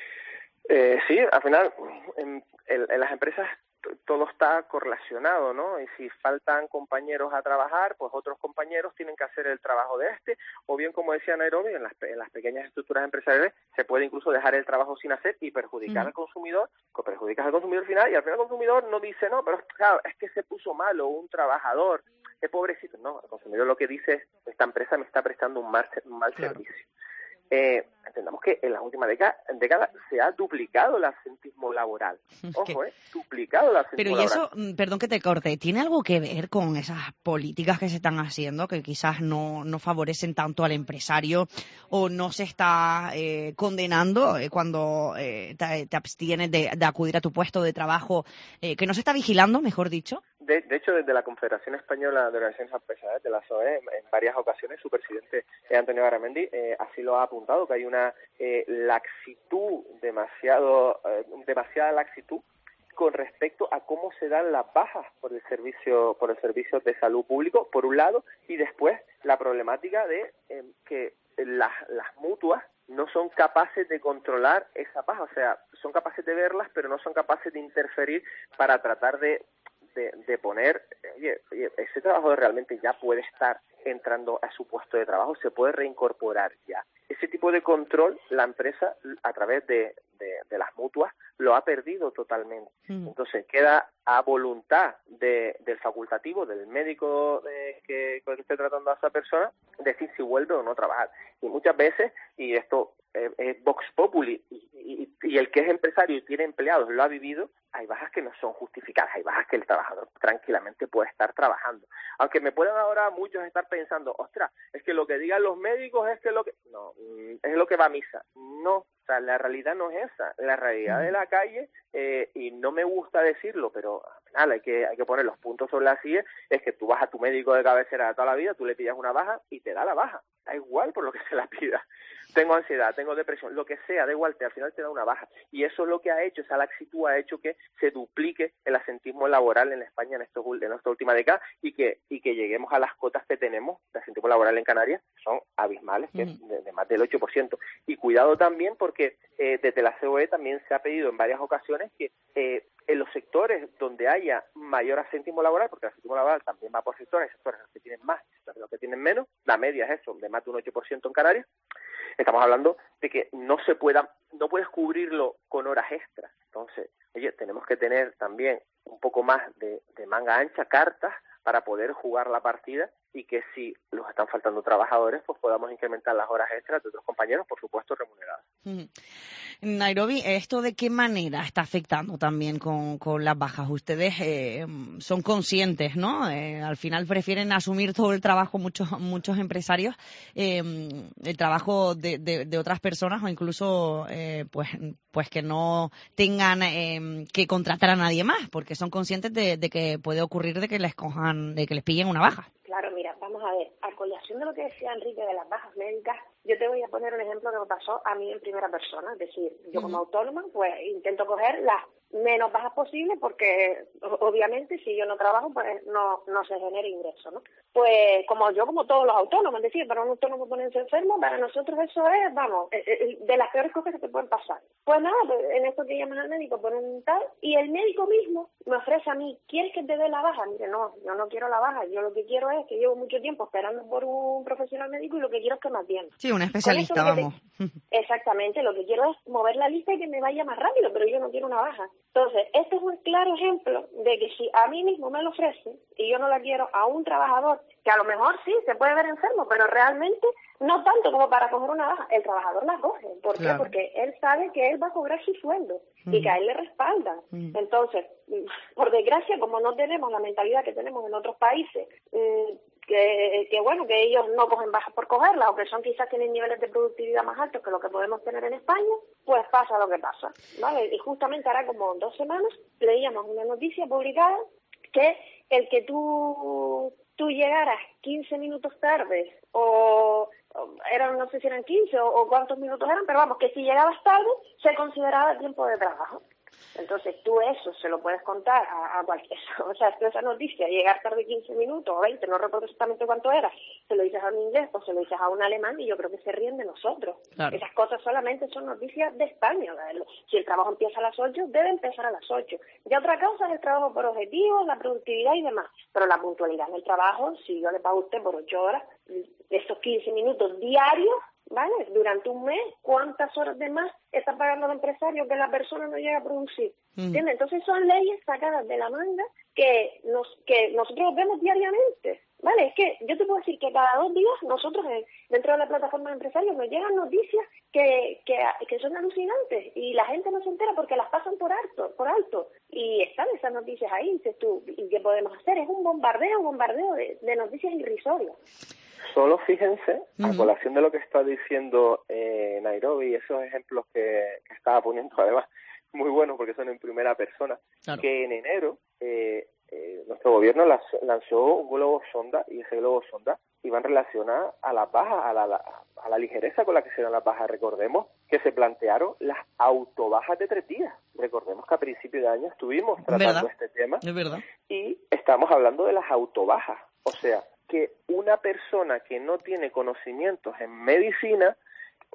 Sí, al final en las empresas todo está correlacionado, ¿no? Y si faltan compañeros a trabajar, pues otros compañeros tienen que hacer el trabajo de o bien, como decía Nairobi, en las pequeñas estructuras empresariales se puede incluso dejar el trabajo sin hacer y perjudicar al consumidor, perjudicas al consumidor final y al final el consumidor no dice, no, pero claro, es que se puso malo un trabajador, qué pobrecito. No, el consumidor lo que dice es, esta empresa me está prestando un mal servicio. Entendamos que en las últimas décadas se ha duplicado el absentismo laboral. Ojo, duplicado el absentismo laboral. Pero y eso, perdón que te corte, ¿tiene algo que ver con esas políticas que se están haciendo que quizás no favorecen tanto al empresario o no se está condenando cuando te abstienes de acudir a tu puesto de trabajo, que no se está vigilando, mejor dicho? De hecho, desde la Confederación Española de Organizaciones Empresariales, de la SOE, en varias ocasiones, su presidente Antonio Garamendi así lo ha apuntado, que hay una laxitud, demasiada laxitud con respecto a cómo se dan las bajas por el servicio de salud público, por un lado, y después la problemática de que las mutuas no son capaces de controlar esa baja, o sea, son capaces de verlas, pero no son capaces de interferir para tratar de poner oye, ese trabajador realmente ya puede estar entrando a su puesto de trabajo, se puede reincorporar ya. Ese tipo de control la empresa, a través de las mutuas, lo ha perdido totalmente. Entonces queda a voluntad del facultativo, del médico que esté tratando a esa persona, decir si vuelve o no a trabajar. Y muchas veces, y esto es Vox Populi, y el que es empresario y tiene empleados lo ha vivido, hay bajas que no son justificadas, hay bajas que el trabajador tranquilamente puede estar trabajando. Aunque me puedan ahora muchos estar pensando, ostras, es que lo que digan los médicos es que lo que... No, es lo que va a misa. No, o sea, la realidad no es esa. La realidad de la calle, y no me gusta decirlo, pero nada, hay que poner los puntos sobre las sillas, es que tú vas a tu médico de cabecera de toda la vida, tú le pidas una baja y te da la baja. Da igual por lo que se la pida. Tengo ansiedad, tengo depresión, lo que sea, da igual, al final te da una baja. Y eso es lo que ha hecho, esa laxitud ha hecho que se duplique el asentismo laboral en España en esta última década y que lleguemos a las cotas que tenemos de asentismo laboral en Canarias, son abismales, que es de más del 8%. Y cuidado también porque desde la COE también se ha pedido en varias ocasiones que en los sectores donde haya mayor asentismo laboral, porque el asentismo laboral también va por sectores, hay sectores los que tienen más, los que tienen menos, la media es eso, de más de un 8% en Canarias. Estamos hablando de que no puedes cubrirlo con horas extras. Entonces, oye, tenemos que tener también un poco más de manga ancha, cartas, para poder jugar la partida y que si nos están faltando trabajadores, pues podamos incrementar las horas extras de otros compañeros, por supuesto, remuneradas. Nairobi, ¿esto de qué manera está afectando también con las bajas? Ustedes son conscientes, ¿no? Al final prefieren asumir todo el trabajo, muchos empresarios, el trabajo de otras personas o incluso pues que no tengan que contratar a nadie más, porque son conscientes de que puede ocurrir de que les pillen una baja. Claro, mira, vamos a ver, a colación de lo que decía Enrique de las bajas médicas, yo te voy a poner un ejemplo que me pasó a mí en primera persona, es decir, yo como autónoma, pues intento coger las menos bajas posibles porque obviamente si yo no trabajo pues no se genera ingreso, ¿no? Pues como todos los autónomos, es decir, para un autónomo ponerse enfermo, para nosotros eso es, de las peores cosas que te pueden pasar. Pues nada, en esto que llaman al médico por un tal, y el médico mismo me ofrece a mí, ¿quieres que te dé la baja? Mire, no, yo no quiero la baja, yo lo que quiero es que llevo mucho tiempo esperando por un profesional médico y lo que quiero es que me atienda. Sí, un especialista, vamos. Exactamente, lo que quiero es mover la lista y que me vaya más rápido, pero yo no quiero una baja. Entonces, este es un claro ejemplo de que si a mí mismo me lo ofrecen y yo no la quiero a un trabajador, que a lo mejor sí, se puede ver enfermo, pero realmente no tanto como para coger una baja, el trabajador la coge. ¿Por qué? Porque él sabe que él va a cobrar su sueldo y que a él le respaldan. Entonces, por desgracia, como no tenemos la mentalidad que tenemos en otros países, que bueno, que ellos no cogen bajas por cogerla, o que son quizás tienen niveles de productividad más altos que lo que podemos tener en España, pues pasa lo que pasa, ¿vale? Y justamente ahora como 2 semanas leíamos una noticia publicada que el que tú llegaras 15 minutos tarde o no sé si eran 15 o cuántos minutos eran, pero vamos, que si llegabas tarde se consideraba tiempo de trabajo. Entonces tú eso se lo puedes contar a cualquier, o sea, esa noticia, llegar tarde 15 minutos o 20, no recuerdo exactamente cuánto era, se lo dices a un inglés o se lo dices a un alemán y yo creo que se ríen de nosotros. Claro. Esas cosas solamente son noticias de España. Si el trabajo empieza a las 8, debe empezar a las 8. Ya otra cosa es el trabajo por objetivos, la productividad y demás, pero la puntualidad en el trabajo, si yo le pago a usted por 8 horas, esos 15 minutos diarios, ¿vale? Durante un mes, ¿cuántas horas de más está pagando el empresario que la persona no llega a producir? ¿Entiendes? Entonces son leyes sacadas de la manga que nosotros vemos diariamente, ¿vale? Es que yo te puedo decir que cada 2 días nosotros dentro de la plataforma de empresarios nos llegan noticias que son alucinantes y la gente no se entera porque las pasan por alto y están esas noticias ahí, dices tú, ¿y qué podemos hacer? Es un bombardeo de noticias irrisorias. Solo fíjense, a colación de lo que está diciendo Nairobi, esos ejemplos que estaba poniendo, además, muy buenos porque son en primera persona, claro. Que en enero nuestro gobierno lanzó un globo sonda y ese globo sonda iba en relación a las bajas, a la ligereza con la que se dan las bajas. Recordemos que se plantearon las autobajas de 3 días. Recordemos que a principio de año estuvimos tratando este tema. Es verdad. Y estamos hablando de las autobajas. O sea, que una persona que no tiene conocimientos en medicina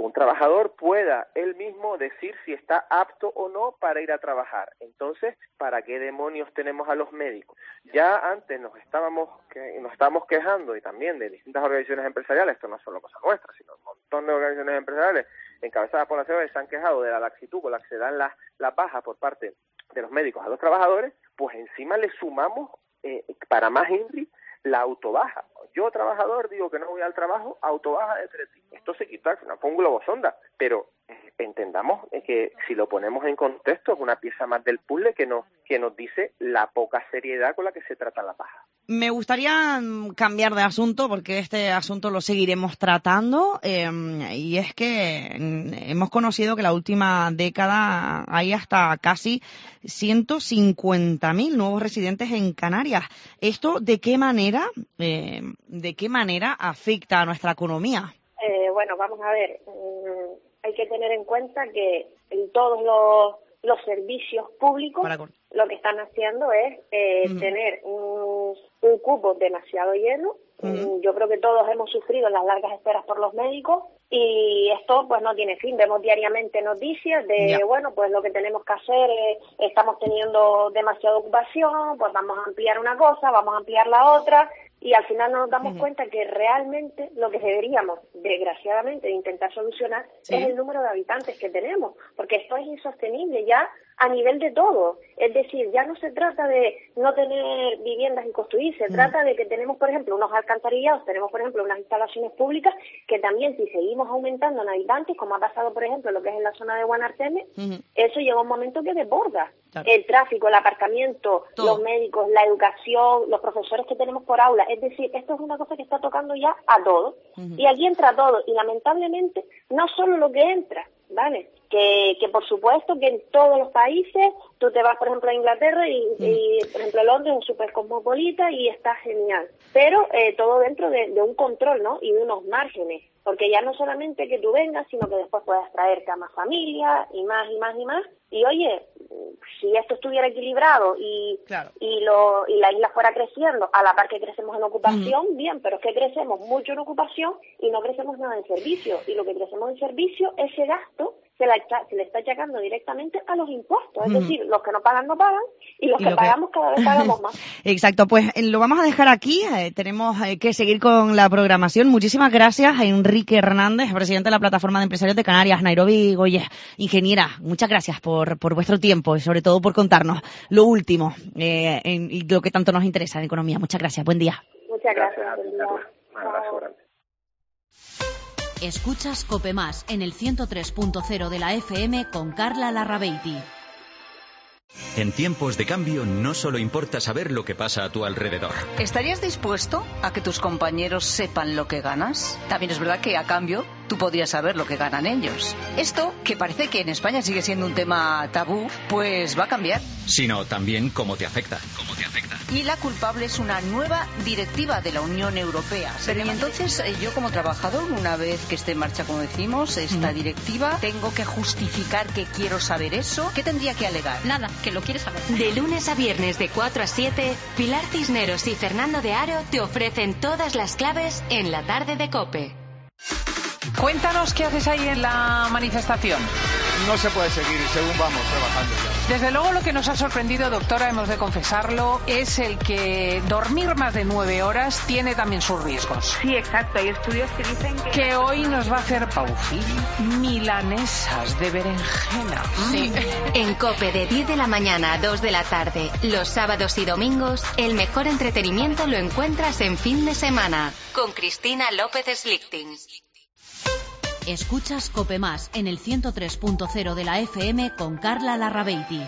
un trabajador pueda él mismo decir si está apto o no para ir a trabajar. Entonces, ¿para qué demonios tenemos a los médicos? Ya antes nos estábamos quejando, y también de distintas organizaciones empresariales, esto no es solo cosa nuestra, sino un montón de organizaciones empresariales encabezadas por la COE se han quejado de la laxitud con la que se dan las bajas por parte de los médicos a los trabajadores, pues encima le sumamos, para más INRI, la autobaja. Yo, trabajador, digo que no voy al trabajo, autobaja de 3 días. Esto se quita, no fue un globo sonda, pero entendamos que si lo ponemos en contexto es una pieza más del puzzle que nos dice la poca seriedad con la que se trata la baja. Me gustaría cambiar de asunto porque este asunto lo seguiremos tratando y es que hemos conocido que la última década hay hasta casi 150.000 nuevos residentes en Canarias. ¿Esto de qué manera afecta a nuestra economía? Bueno, vamos a ver, hay que tener en cuenta que en todos los servicios públicos lo que están haciendo es tener un cupo demasiado lleno. Yo creo que todos hemos sufrido las largas esperas por los médicos y esto pues no tiene fin. Vemos diariamente noticias de, bueno, pues lo que tenemos que hacer es, estamos teniendo demasiada ocupación, pues vamos a ampliar una cosa, vamos a ampliar la otra, y al final no nos damos cuenta que realmente lo que deberíamos, desgraciadamente, intentar solucionar es el número de habitantes que tenemos, porque esto es insostenible ya a nivel de todo. Es decir, ya no se trata de no tener viviendas y construir, se trata de que tenemos, por ejemplo, unos alcantarillados, tenemos, por ejemplo, unas instalaciones públicas que también, si seguimos aumentando en habitantes, como ha pasado, por ejemplo, lo que es en la zona de Guanarteme, eso llega un momento que desborda. El tráfico, el aparcamiento, los médicos, la educación, los profesores que tenemos por aula. Es decir, esto es una cosa que está tocando ya a todos. Y aquí entra todo. Y lamentablemente, no solo lo que entra, ¿vale? Que por supuesto que en todos los países, tú te vas, por ejemplo, a Inglaterra y por ejemplo, Londres es súper cosmopolita y está genial. Pero todo dentro de un control, ¿no? Y de unos márgenes. Porque ya no solamente que tú vengas, sino que después puedas traerte a más familia y más y más y más. Y oye, si esto estuviera equilibrado y la isla fuera creciendo a la par que crecemos en ocupación, bien, pero es que crecemos mucho en ocupación y no crecemos nada en servicio. Y lo que crecemos en servicio, ese gasto se le está achacando directamente a los impuestos. Es decir, los que no pagan y los que pagamos cada vez pagamos más. Exacto, pues lo vamos a dejar aquí. Tenemos que seguir con la programación. Muchísimas gracias a Enrique Hernández, presidente de la Plataforma de Empresarios de Canarias, Nairobi Goyes. Ingeniera, muchas gracias por vuestro tiempo y sobre todo por contarnos lo último y lo que tanto nos interesa en economía. Muchas gracias, buen día. Muchas gracias. Un abrazo grande. Escuchas COPE Más en el 103.0 de la FM con Carla Larrabeiti. En tiempos de cambio no solo importa saber lo que pasa a tu alrededor. ¿Estarías dispuesto a que tus compañeros sepan lo que ganas? También es verdad que a cambio tú podrías saber lo que ganan ellos. Esto, que parece que en España sigue siendo un tema tabú, pues va a cambiar. Sino también cómo te afecta. Y la culpable es una nueva directiva de la Unión Europea. Pero y entonces yo como trabajador, una vez que esté en marcha, como decimos, esta directiva, tengo que justificar que quiero saber eso. ¿Qué tendría que alegar? Nada, que lo quieres saber. De lunes a viernes de 4 a 7, Pilar Cisneros y Fernando de Aro te ofrecen todas las claves en la tarde de COPE. Cuéntanos qué haces ahí en la manifestación. No se puede seguir según vamos trabajando ya. Desde luego lo que nos ha sorprendido, doctora, hemos de confesarlo, es el que dormir más de 9 horas tiene también sus riesgos. Sí, exacto. Hay estudios que dicen que hoy nos va a hacer milanesas de berenjena. Sí. En COPE de 10 de la mañana a 2 de la tarde, los sábados y domingos, el mejor entretenimiento lo encuentras en Fin de Semana, con Cristina López Slichting. Escuchas COPE Más en el 103.0 de la FM con Carla Larrabeiti.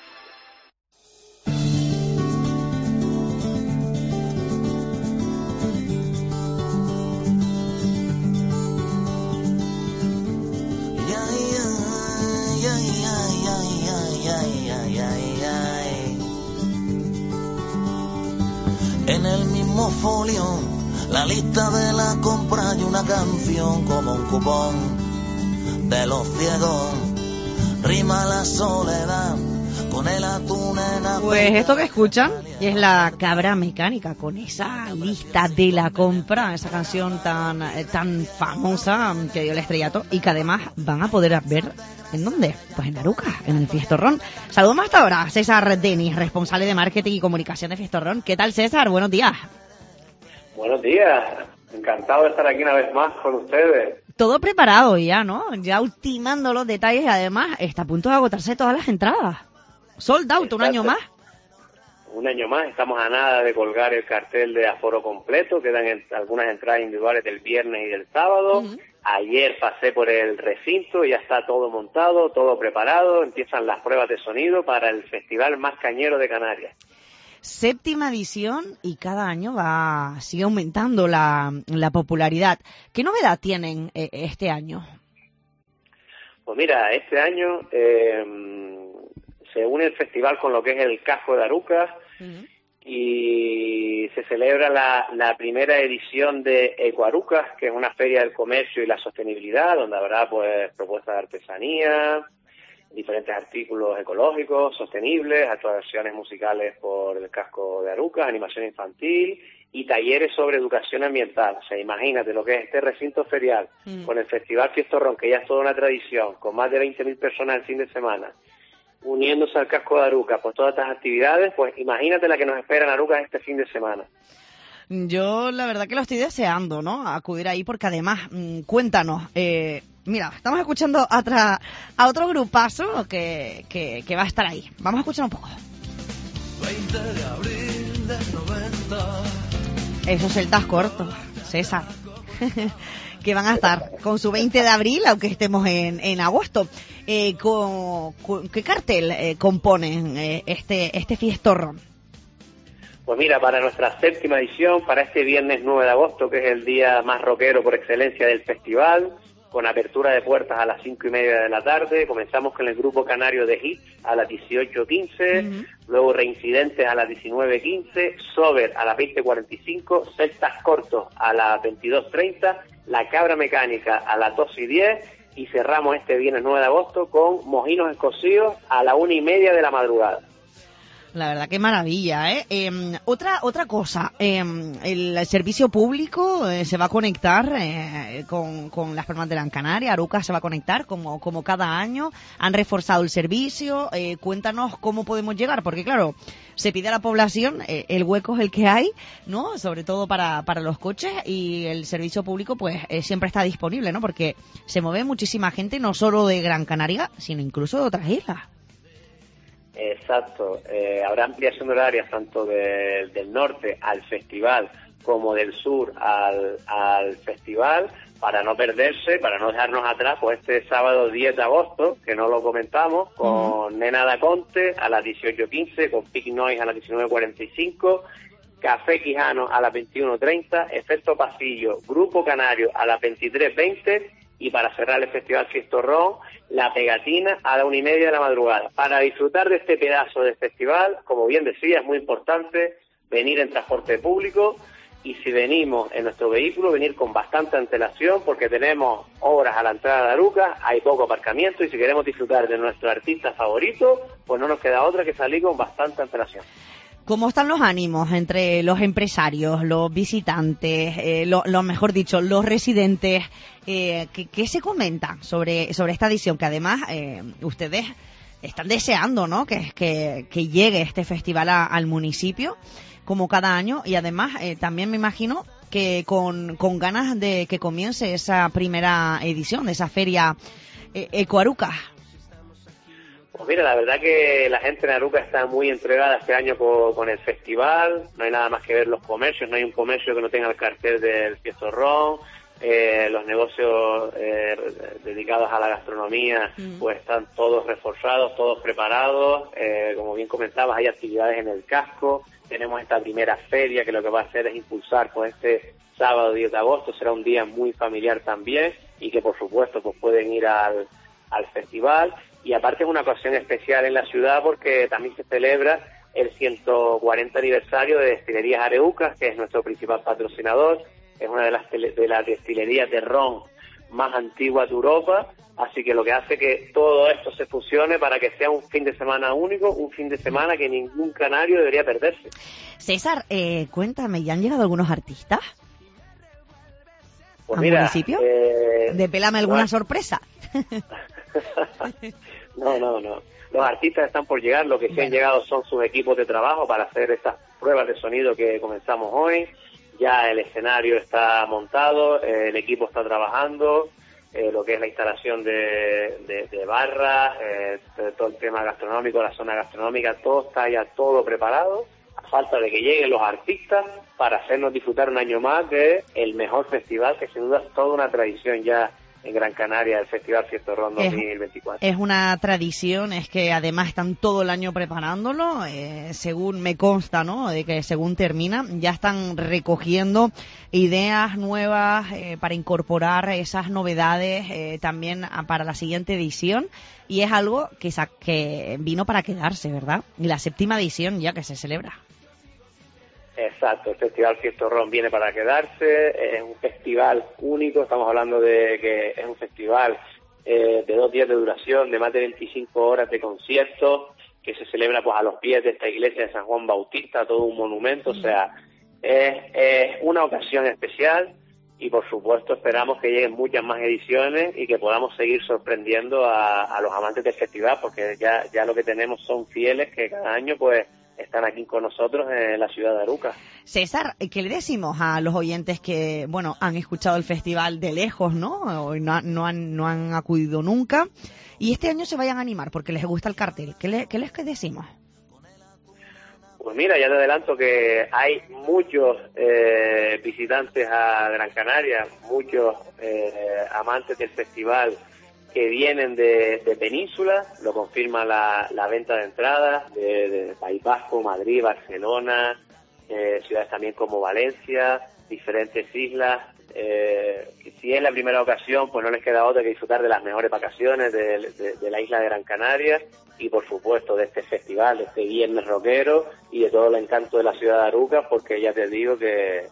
En el mismo folio, la lista de la compra y una canción como un cupón de los ciegos. Rima la soledad con el atún en la Pues esto que escuchan es la Cabra Mecánica, con esa lista de la compra, esa canción tan famosa que dio el estrellato y que además van a poder ver. ¿En dónde? Pues en Arucas, en el Fiestorrón. Saludos hasta ahora a César Denis, responsable de marketing y comunicación de Fiestorrón. ¿Qué tal, César? Buenos días. Buenos días. Encantado de estar aquí una vez más con ustedes. Todo preparado ya, ¿no? Ya ultimando los detalles y además está a punto de agotarse todas las entradas. Sold out, un año más. Un año más, estamos a nada de colgar el cartel de aforo completo, quedan algunas entradas individuales del viernes y del sábado. Ayer pasé por el recinto y ya está todo montado, todo preparado, empiezan las pruebas de sonido para el festival más cañero de Canarias. 7ª edición y cada año sigue aumentando la popularidad. ¿Qué novedad tienen este año? Pues mira, este año se une el festival con lo que es el casco de Arucas y se celebra la primera edición de Ecoarucas, que es una feria del comercio y la sostenibilidad, donde habrá pues propuestas de artesanía, diferentes artículos ecológicos, sostenibles, actuaciones musicales por el casco de Arucas, animación infantil y talleres sobre educación ambiental. O sea, imagínate lo que es este recinto ferial, con el Festival Fiestorrón, que ya es toda una tradición, con más de 20.000 personas el fin de semana, uniéndose al casco de Arucas por todas estas actividades, pues imagínate la que nos espera en Arucas este fin de semana. Yo la verdad que lo estoy deseando, ¿no? Acudir ahí porque además, cuéntanos, mira, estamos escuchando a otro grupazo que va a estar ahí. Vamos a escuchar un poco. 20 de abril del 90. Esos celtas cortos, César, que van a estar con su 20 de abril, aunque estemos en agosto. ¿Qué cartel componen este Fiestorrón? Pues mira, para nuestra 7ª edición, para este viernes 9 de agosto, que es el día más rockero por excelencia del festival, con apertura de puertas a las 5:30 de la tarde, comenzamos con el grupo canario de Hits a las 18:15, luego Reincidentes a las 19:15, Sober a las 20:45, Celtas Cortos a las 22:30, La Cabra Mecánica a las 2:10 y cerramos este viernes 9 de agosto con Mojinos Escocidos a las 1:30 de la madrugada. La verdad que maravilla, ¿eh? Otra cosa, el servicio público se va a conectar con las Palmas de Gran Canaria, Arucas se va a conectar como cada año, han reforzado el servicio, cuéntanos cómo podemos llegar, porque claro, se pide a la población, el hueco es el que hay, ¿no? Sobre todo para los coches y el servicio público pues siempre está disponible, ¿no? Porque se mueve muchísima gente, no solo de Gran Canaria, sino incluso de otras islas. Exacto, habrá ampliación de horarias tanto del norte al festival como del sur al festival para no perderse, para no dejarnos atrás, pues este sábado 10 de agosto, que no lo comentamos, con Nena da Conte a las 18:15, con Pig Noise a las 19:45, Café Quijano a las 21:30, Efecto Pasillo, Grupo Canario a las 23:20 y para cerrar el Festival Fiestorrón, La Pegatina a las 1:30 de la madrugada. Para disfrutar de este pedazo de festival, como bien decía, es muy importante venir en transporte público y si venimos en nuestro vehículo, venir con bastante antelación porque tenemos horas a la entrada de Arucas, hay poco aparcamiento y si queremos disfrutar de nuestro artista favorito, pues no nos queda otra que salir con bastante antelación. ¿Cómo están los ánimos entre los empresarios, los visitantes, mejor dicho, los residentes? ¿Qué se comenta sobre esta edición? Que además ustedes están deseando, ¿no? Que llegue este festival al municipio, como cada año, y además también me imagino que con ganas de que comience esa primera edición de esa feria Ecoarucas. Pues mira, la verdad que la gente en Arucas está muy entregada este año con el festival, no hay nada más que ver los comercios, no hay un comercio que no tenga el cartel del Fiestorrón, los negocios dedicados a la gastronomía pues están todos reforzados, todos preparados, como bien comentabas, hay actividades en el casco, tenemos esta primera feria que lo que va a hacer es impulsar pues este sábado 10 de agosto, será un día muy familiar también y que por supuesto pues pueden ir al festival. Y aparte es una ocasión especial en la ciudad porque también se celebra el 140 aniversario de Destilerías Areucas, que es nuestro principal patrocinador, es una de las destilerías de ron más antigua de Europa, así que lo que hace que todo esto se fusione para que sea un fin de semana único, un fin de semana que ningún canario debería perderse. César, cuéntame, ¿ya han llegado algunos artistas Pues al mira, municipio? Depélame alguna sorpresa. No. Los artistas están por llegar, lo que sí han llegado son sus equipos de trabajo para hacer estas pruebas de sonido que comenzamos hoy. Ya el escenario está montado, el equipo está trabajando, lo que es la instalación de barras, todo el tema gastronómico, la zona gastronómica, todo está ya todo preparado. A falta de que lleguen los artistas para hacernos disfrutar un año más de el mejor festival, que sin duda es toda una tradición ya en Gran Canaria, el Festival Fiestorrón 2024. Es una tradición, es que además están todo el año preparándolo, según me consta, ¿no?, de que según termina, ya están recogiendo ideas nuevas para incorporar esas novedades también para la siguiente edición, y es algo que vino para quedarse, ¿verdad? Y la 7ª edición ya que se celebra. Exacto, el Festival Fiestorrón viene para quedarse, es un festival único, estamos hablando de que es un festival de 2 días de duración, de más de 25 horas de conciertos, que se celebra pues a los pies de esta iglesia de San Juan Bautista, todo un monumento, o sea, es una ocasión especial y por supuesto esperamos que lleguen muchas más ediciones y que podamos seguir sorprendiendo a los amantes del festival, porque ya lo que tenemos son fieles que cada año pues están aquí con nosotros en la ciudad de Aruca. César, ¿qué le decimos a los oyentes que, bueno, han escuchado el festival de lejos, ¿no? O no han acudido nunca y este año se vayan a animar porque les gusta el cartel? ¿Qué les decimos? Pues mira, ya te adelanto que hay muchos visitantes a Gran Canaria, muchos amantes del festival que vienen de Península, lo confirma la venta de entradas de País Vasco, Madrid, Barcelona, ciudades también como Valencia, diferentes islas. Si es la primera ocasión, pues no les queda otra que disfrutar de las mejores vacaciones de la isla de Gran Canaria y por supuesto de este festival, de este viernes rockero y de todo el encanto de la ciudad de Aruca, porque ya te digo que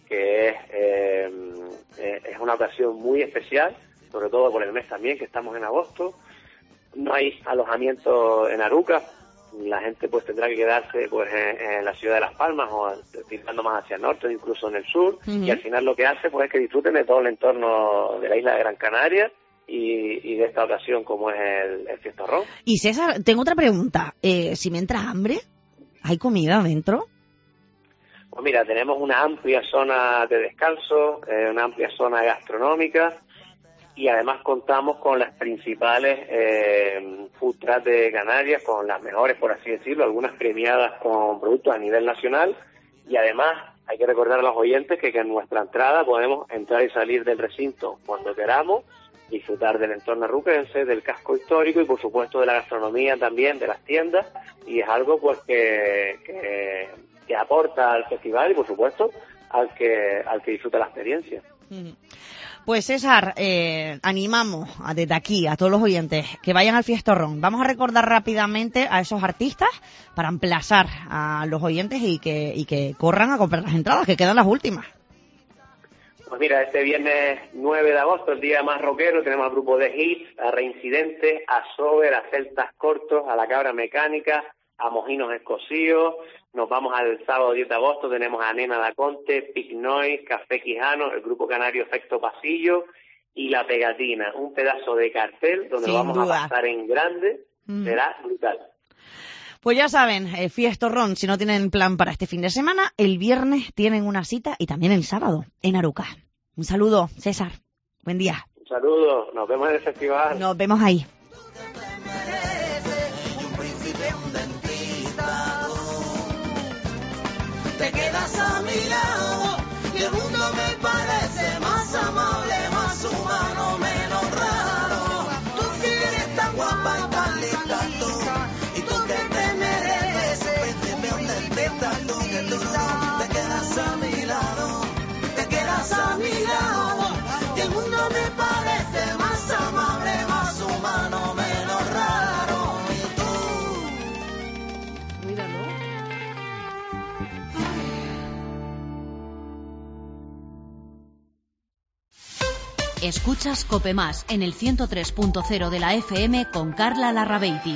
es una ocasión muy especial, sobre todo por el mes también, que estamos en agosto. No hay alojamiento en Aruca, la gente pues tendrá que quedarse pues en la ciudad de Las Palmas o tirando más hacia el norte, incluso en el sur, y al final lo que hace pues es que disfruten de todo el entorno de la isla de Gran Canaria y de esta ocasión como es el Fiestorrón. Y César, tengo otra pregunta, si me entra hambre, ¿hay comida dentro? Pues mira, tenemos una amplia zona de descanso, una amplia zona gastronómica, y además contamos con las principales food trucks de Canarias, con las mejores, por así decirlo, algunas premiadas con productos a nivel nacional, y además hay que recordar a los oyentes que en nuestra entrada podemos entrar y salir del recinto cuando queramos, disfrutar del entorno arruquense, del casco histórico y por supuesto de la gastronomía también, de las tiendas, y es algo pues que aporta al festival y por supuesto al que disfruta la experiencia. Pues César, animamos desde aquí a todos los oyentes que vayan al Fiestorrón. Vamos a recordar rápidamente a esos artistas para emplazar a los oyentes y que corran a comprar las entradas, que quedan las últimas. Pues mira, este viernes 9 de agosto, el día más rockero, tenemos al grupo de Hits, a Reincidentes, a Sober, a Celtas Cortos, a La Cabra Mecánica, a Mojinos Escocíos. Nos vamos al sábado 10 de agosto, tenemos a Nena Daconte, Pic Noise, Café Quijano, el grupo canario Efecto Pasillo y La Pegatina, un pedazo de cartel donde lo vamos a pasar en grande, será brutal. Pues ya saben, Fiestorrón, si no tienen plan para este fin de semana, el viernes tienen una cita y también el sábado en Aruca. Un saludo, César, buen día. Un saludo, nos vemos en el festival. Nos vemos ahí. Te quedas a mi lado y el mundo me parece más amable, más humano, menos raro. Tú que eres tan guapa y tan linda tú, y tú que te mereces un príncipe, te quedas a mi lado, te quedas a mi lado y el mundo me parece más amable, más humano, menos raro. Y tú, míralo. Escuchas COPE Más en el 103.0 de la FM con Carla Larrabeiti.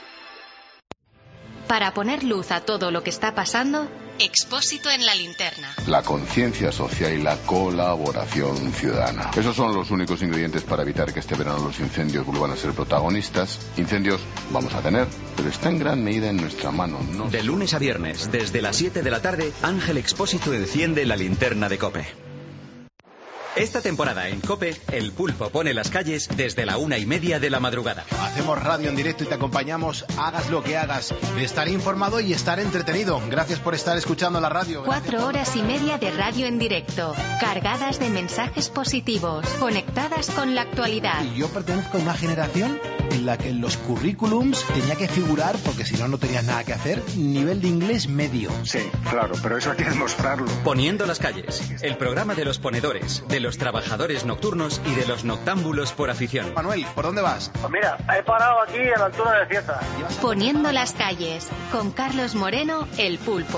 Para poner luz a todo lo que está pasando, Expósito en la linterna. La conciencia social y la colaboración ciudadana. Esos son los únicos ingredientes para evitar que este verano los incendios vuelvan a ser protagonistas. Incendios vamos a tener, pero está en gran medida en nuestra mano. ¿No? De lunes a viernes, desde las 7 de la tarde, Ángel Expósito enciende la linterna de COPE. Esta temporada en COPE, El Pulpo pone las calles desde la 1:30 de la madrugada. Hacemos radio en directo y te acompañamos, hagas lo que hagas. Estar informado y estar entretenido. Gracias por estar escuchando la radio. 4 horas y media de radio en directo, cargadas de mensajes positivos, conectadas con la actualidad. Y yo pertenezco a una generación en la que en los currículums tenía que figurar, porque si no, no tenías nada que hacer, nivel de inglés medio. Sí, claro, pero eso hay que demostrarlo. Poniendo las calles, el programa de los ponedores, de los trabajadores nocturnos y de los noctámbulos por afición. Manuel, ¿por dónde vas? Pues mira, he parado aquí a la altura de Cieza. Poniendo las calles, con Carlos Moreno, El Pulpo.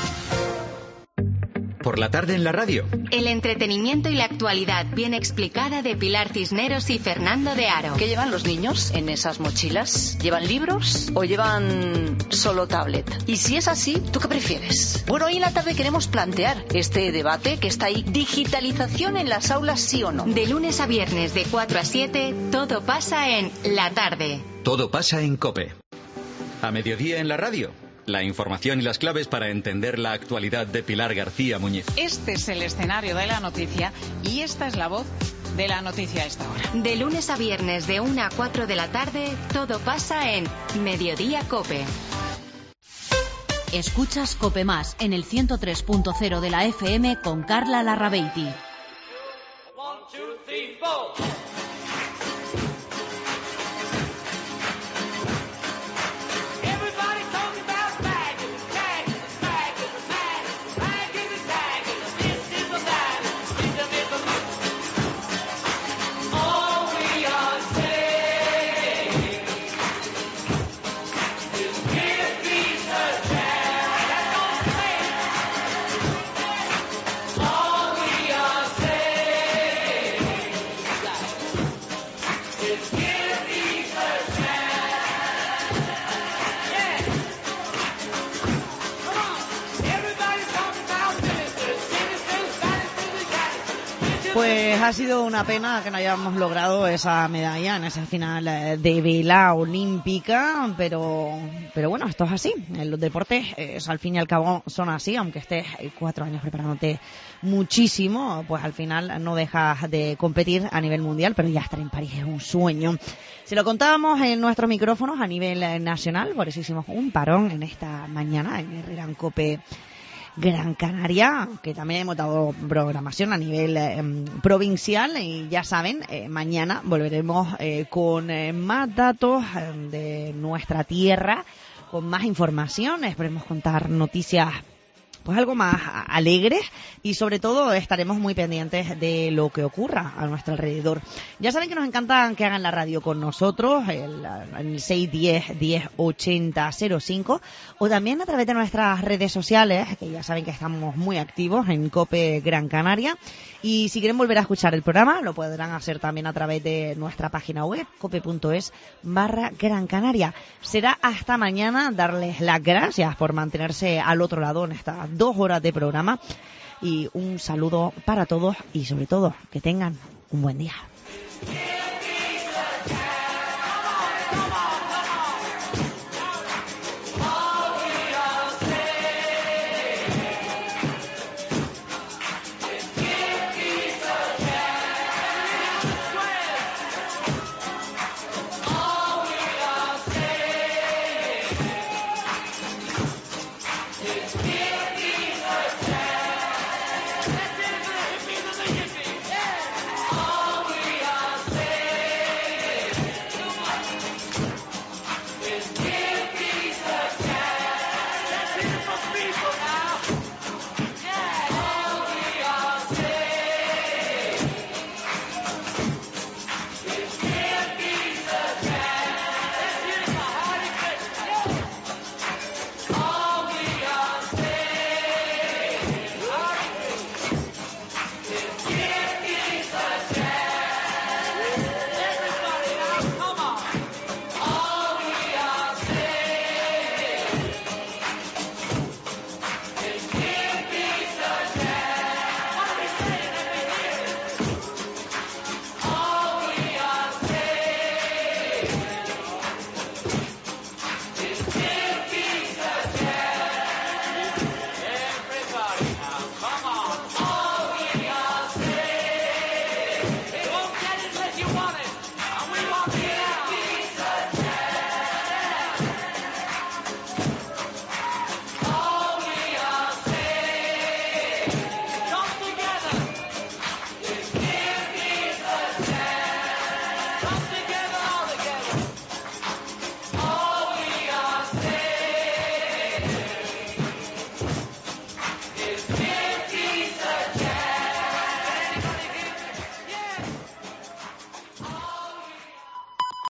Por la tarde en la radio. El entretenimiento y la actualidad bien explicada de Pilar Cisneros y Fernando de Aro. ¿Qué llevan los niños en esas mochilas? ¿Llevan libros o llevan solo tablet? Y si es así, ¿tú qué prefieres? Bueno, hoy en la tarde queremos plantear este debate que está ahí. ¿Digitalización en las aulas, sí o no? De lunes a viernes de 4 a 7, todo pasa en La Tarde. Todo pasa en COPE. A mediodía en la radio. La información y las claves para entender la actualidad de Pilar García Muñiz. Este es el escenario de la noticia y esta es la voz de la noticia a esta hora. De lunes a viernes de 1 a 4 de la tarde, todo pasa en Mediodía COPE. Escuchas COPE Más en el 103.0 de la FM con Carla Larrabeiti. 1, 2, 3, 4. Pues ha sido una pena que no hayamos logrado esa medalla en esa final de vela olímpica, pero bueno, esto es así. Los deportes al fin y al cabo son así, aunque estés 4 años preparándote muchísimo, pues al final no dejas de competir a nivel mundial, pero ya estar en París es un sueño. Se lo contábamos en nuestros micrófonos a nivel nacional, por eso hicimos un parón en esta mañana en Herrera en COPE Gran Canaria, que también hemos dado programación a nivel provincial y ya saben, mañana volveremos con más datos de nuestra tierra, con más información, esperemos contar noticias pues algo más alegres y sobre todo estaremos muy pendientes de lo que ocurra a nuestro alrededor. Ya saben que nos encanta que hagan la radio con nosotros, el 610-1080-05 o también a través de nuestras redes sociales, que ya saben que estamos muy activos en COPE Gran Canaria. Y si quieren volver a escuchar el programa, lo podrán hacer también a través de nuestra página web, cope.es/Gran Canaria. Será hasta mañana, darles las gracias por mantenerse al otro lado en estas 2 horas de programa. Y un saludo para todos y sobre todo que tengan un buen día. quiero.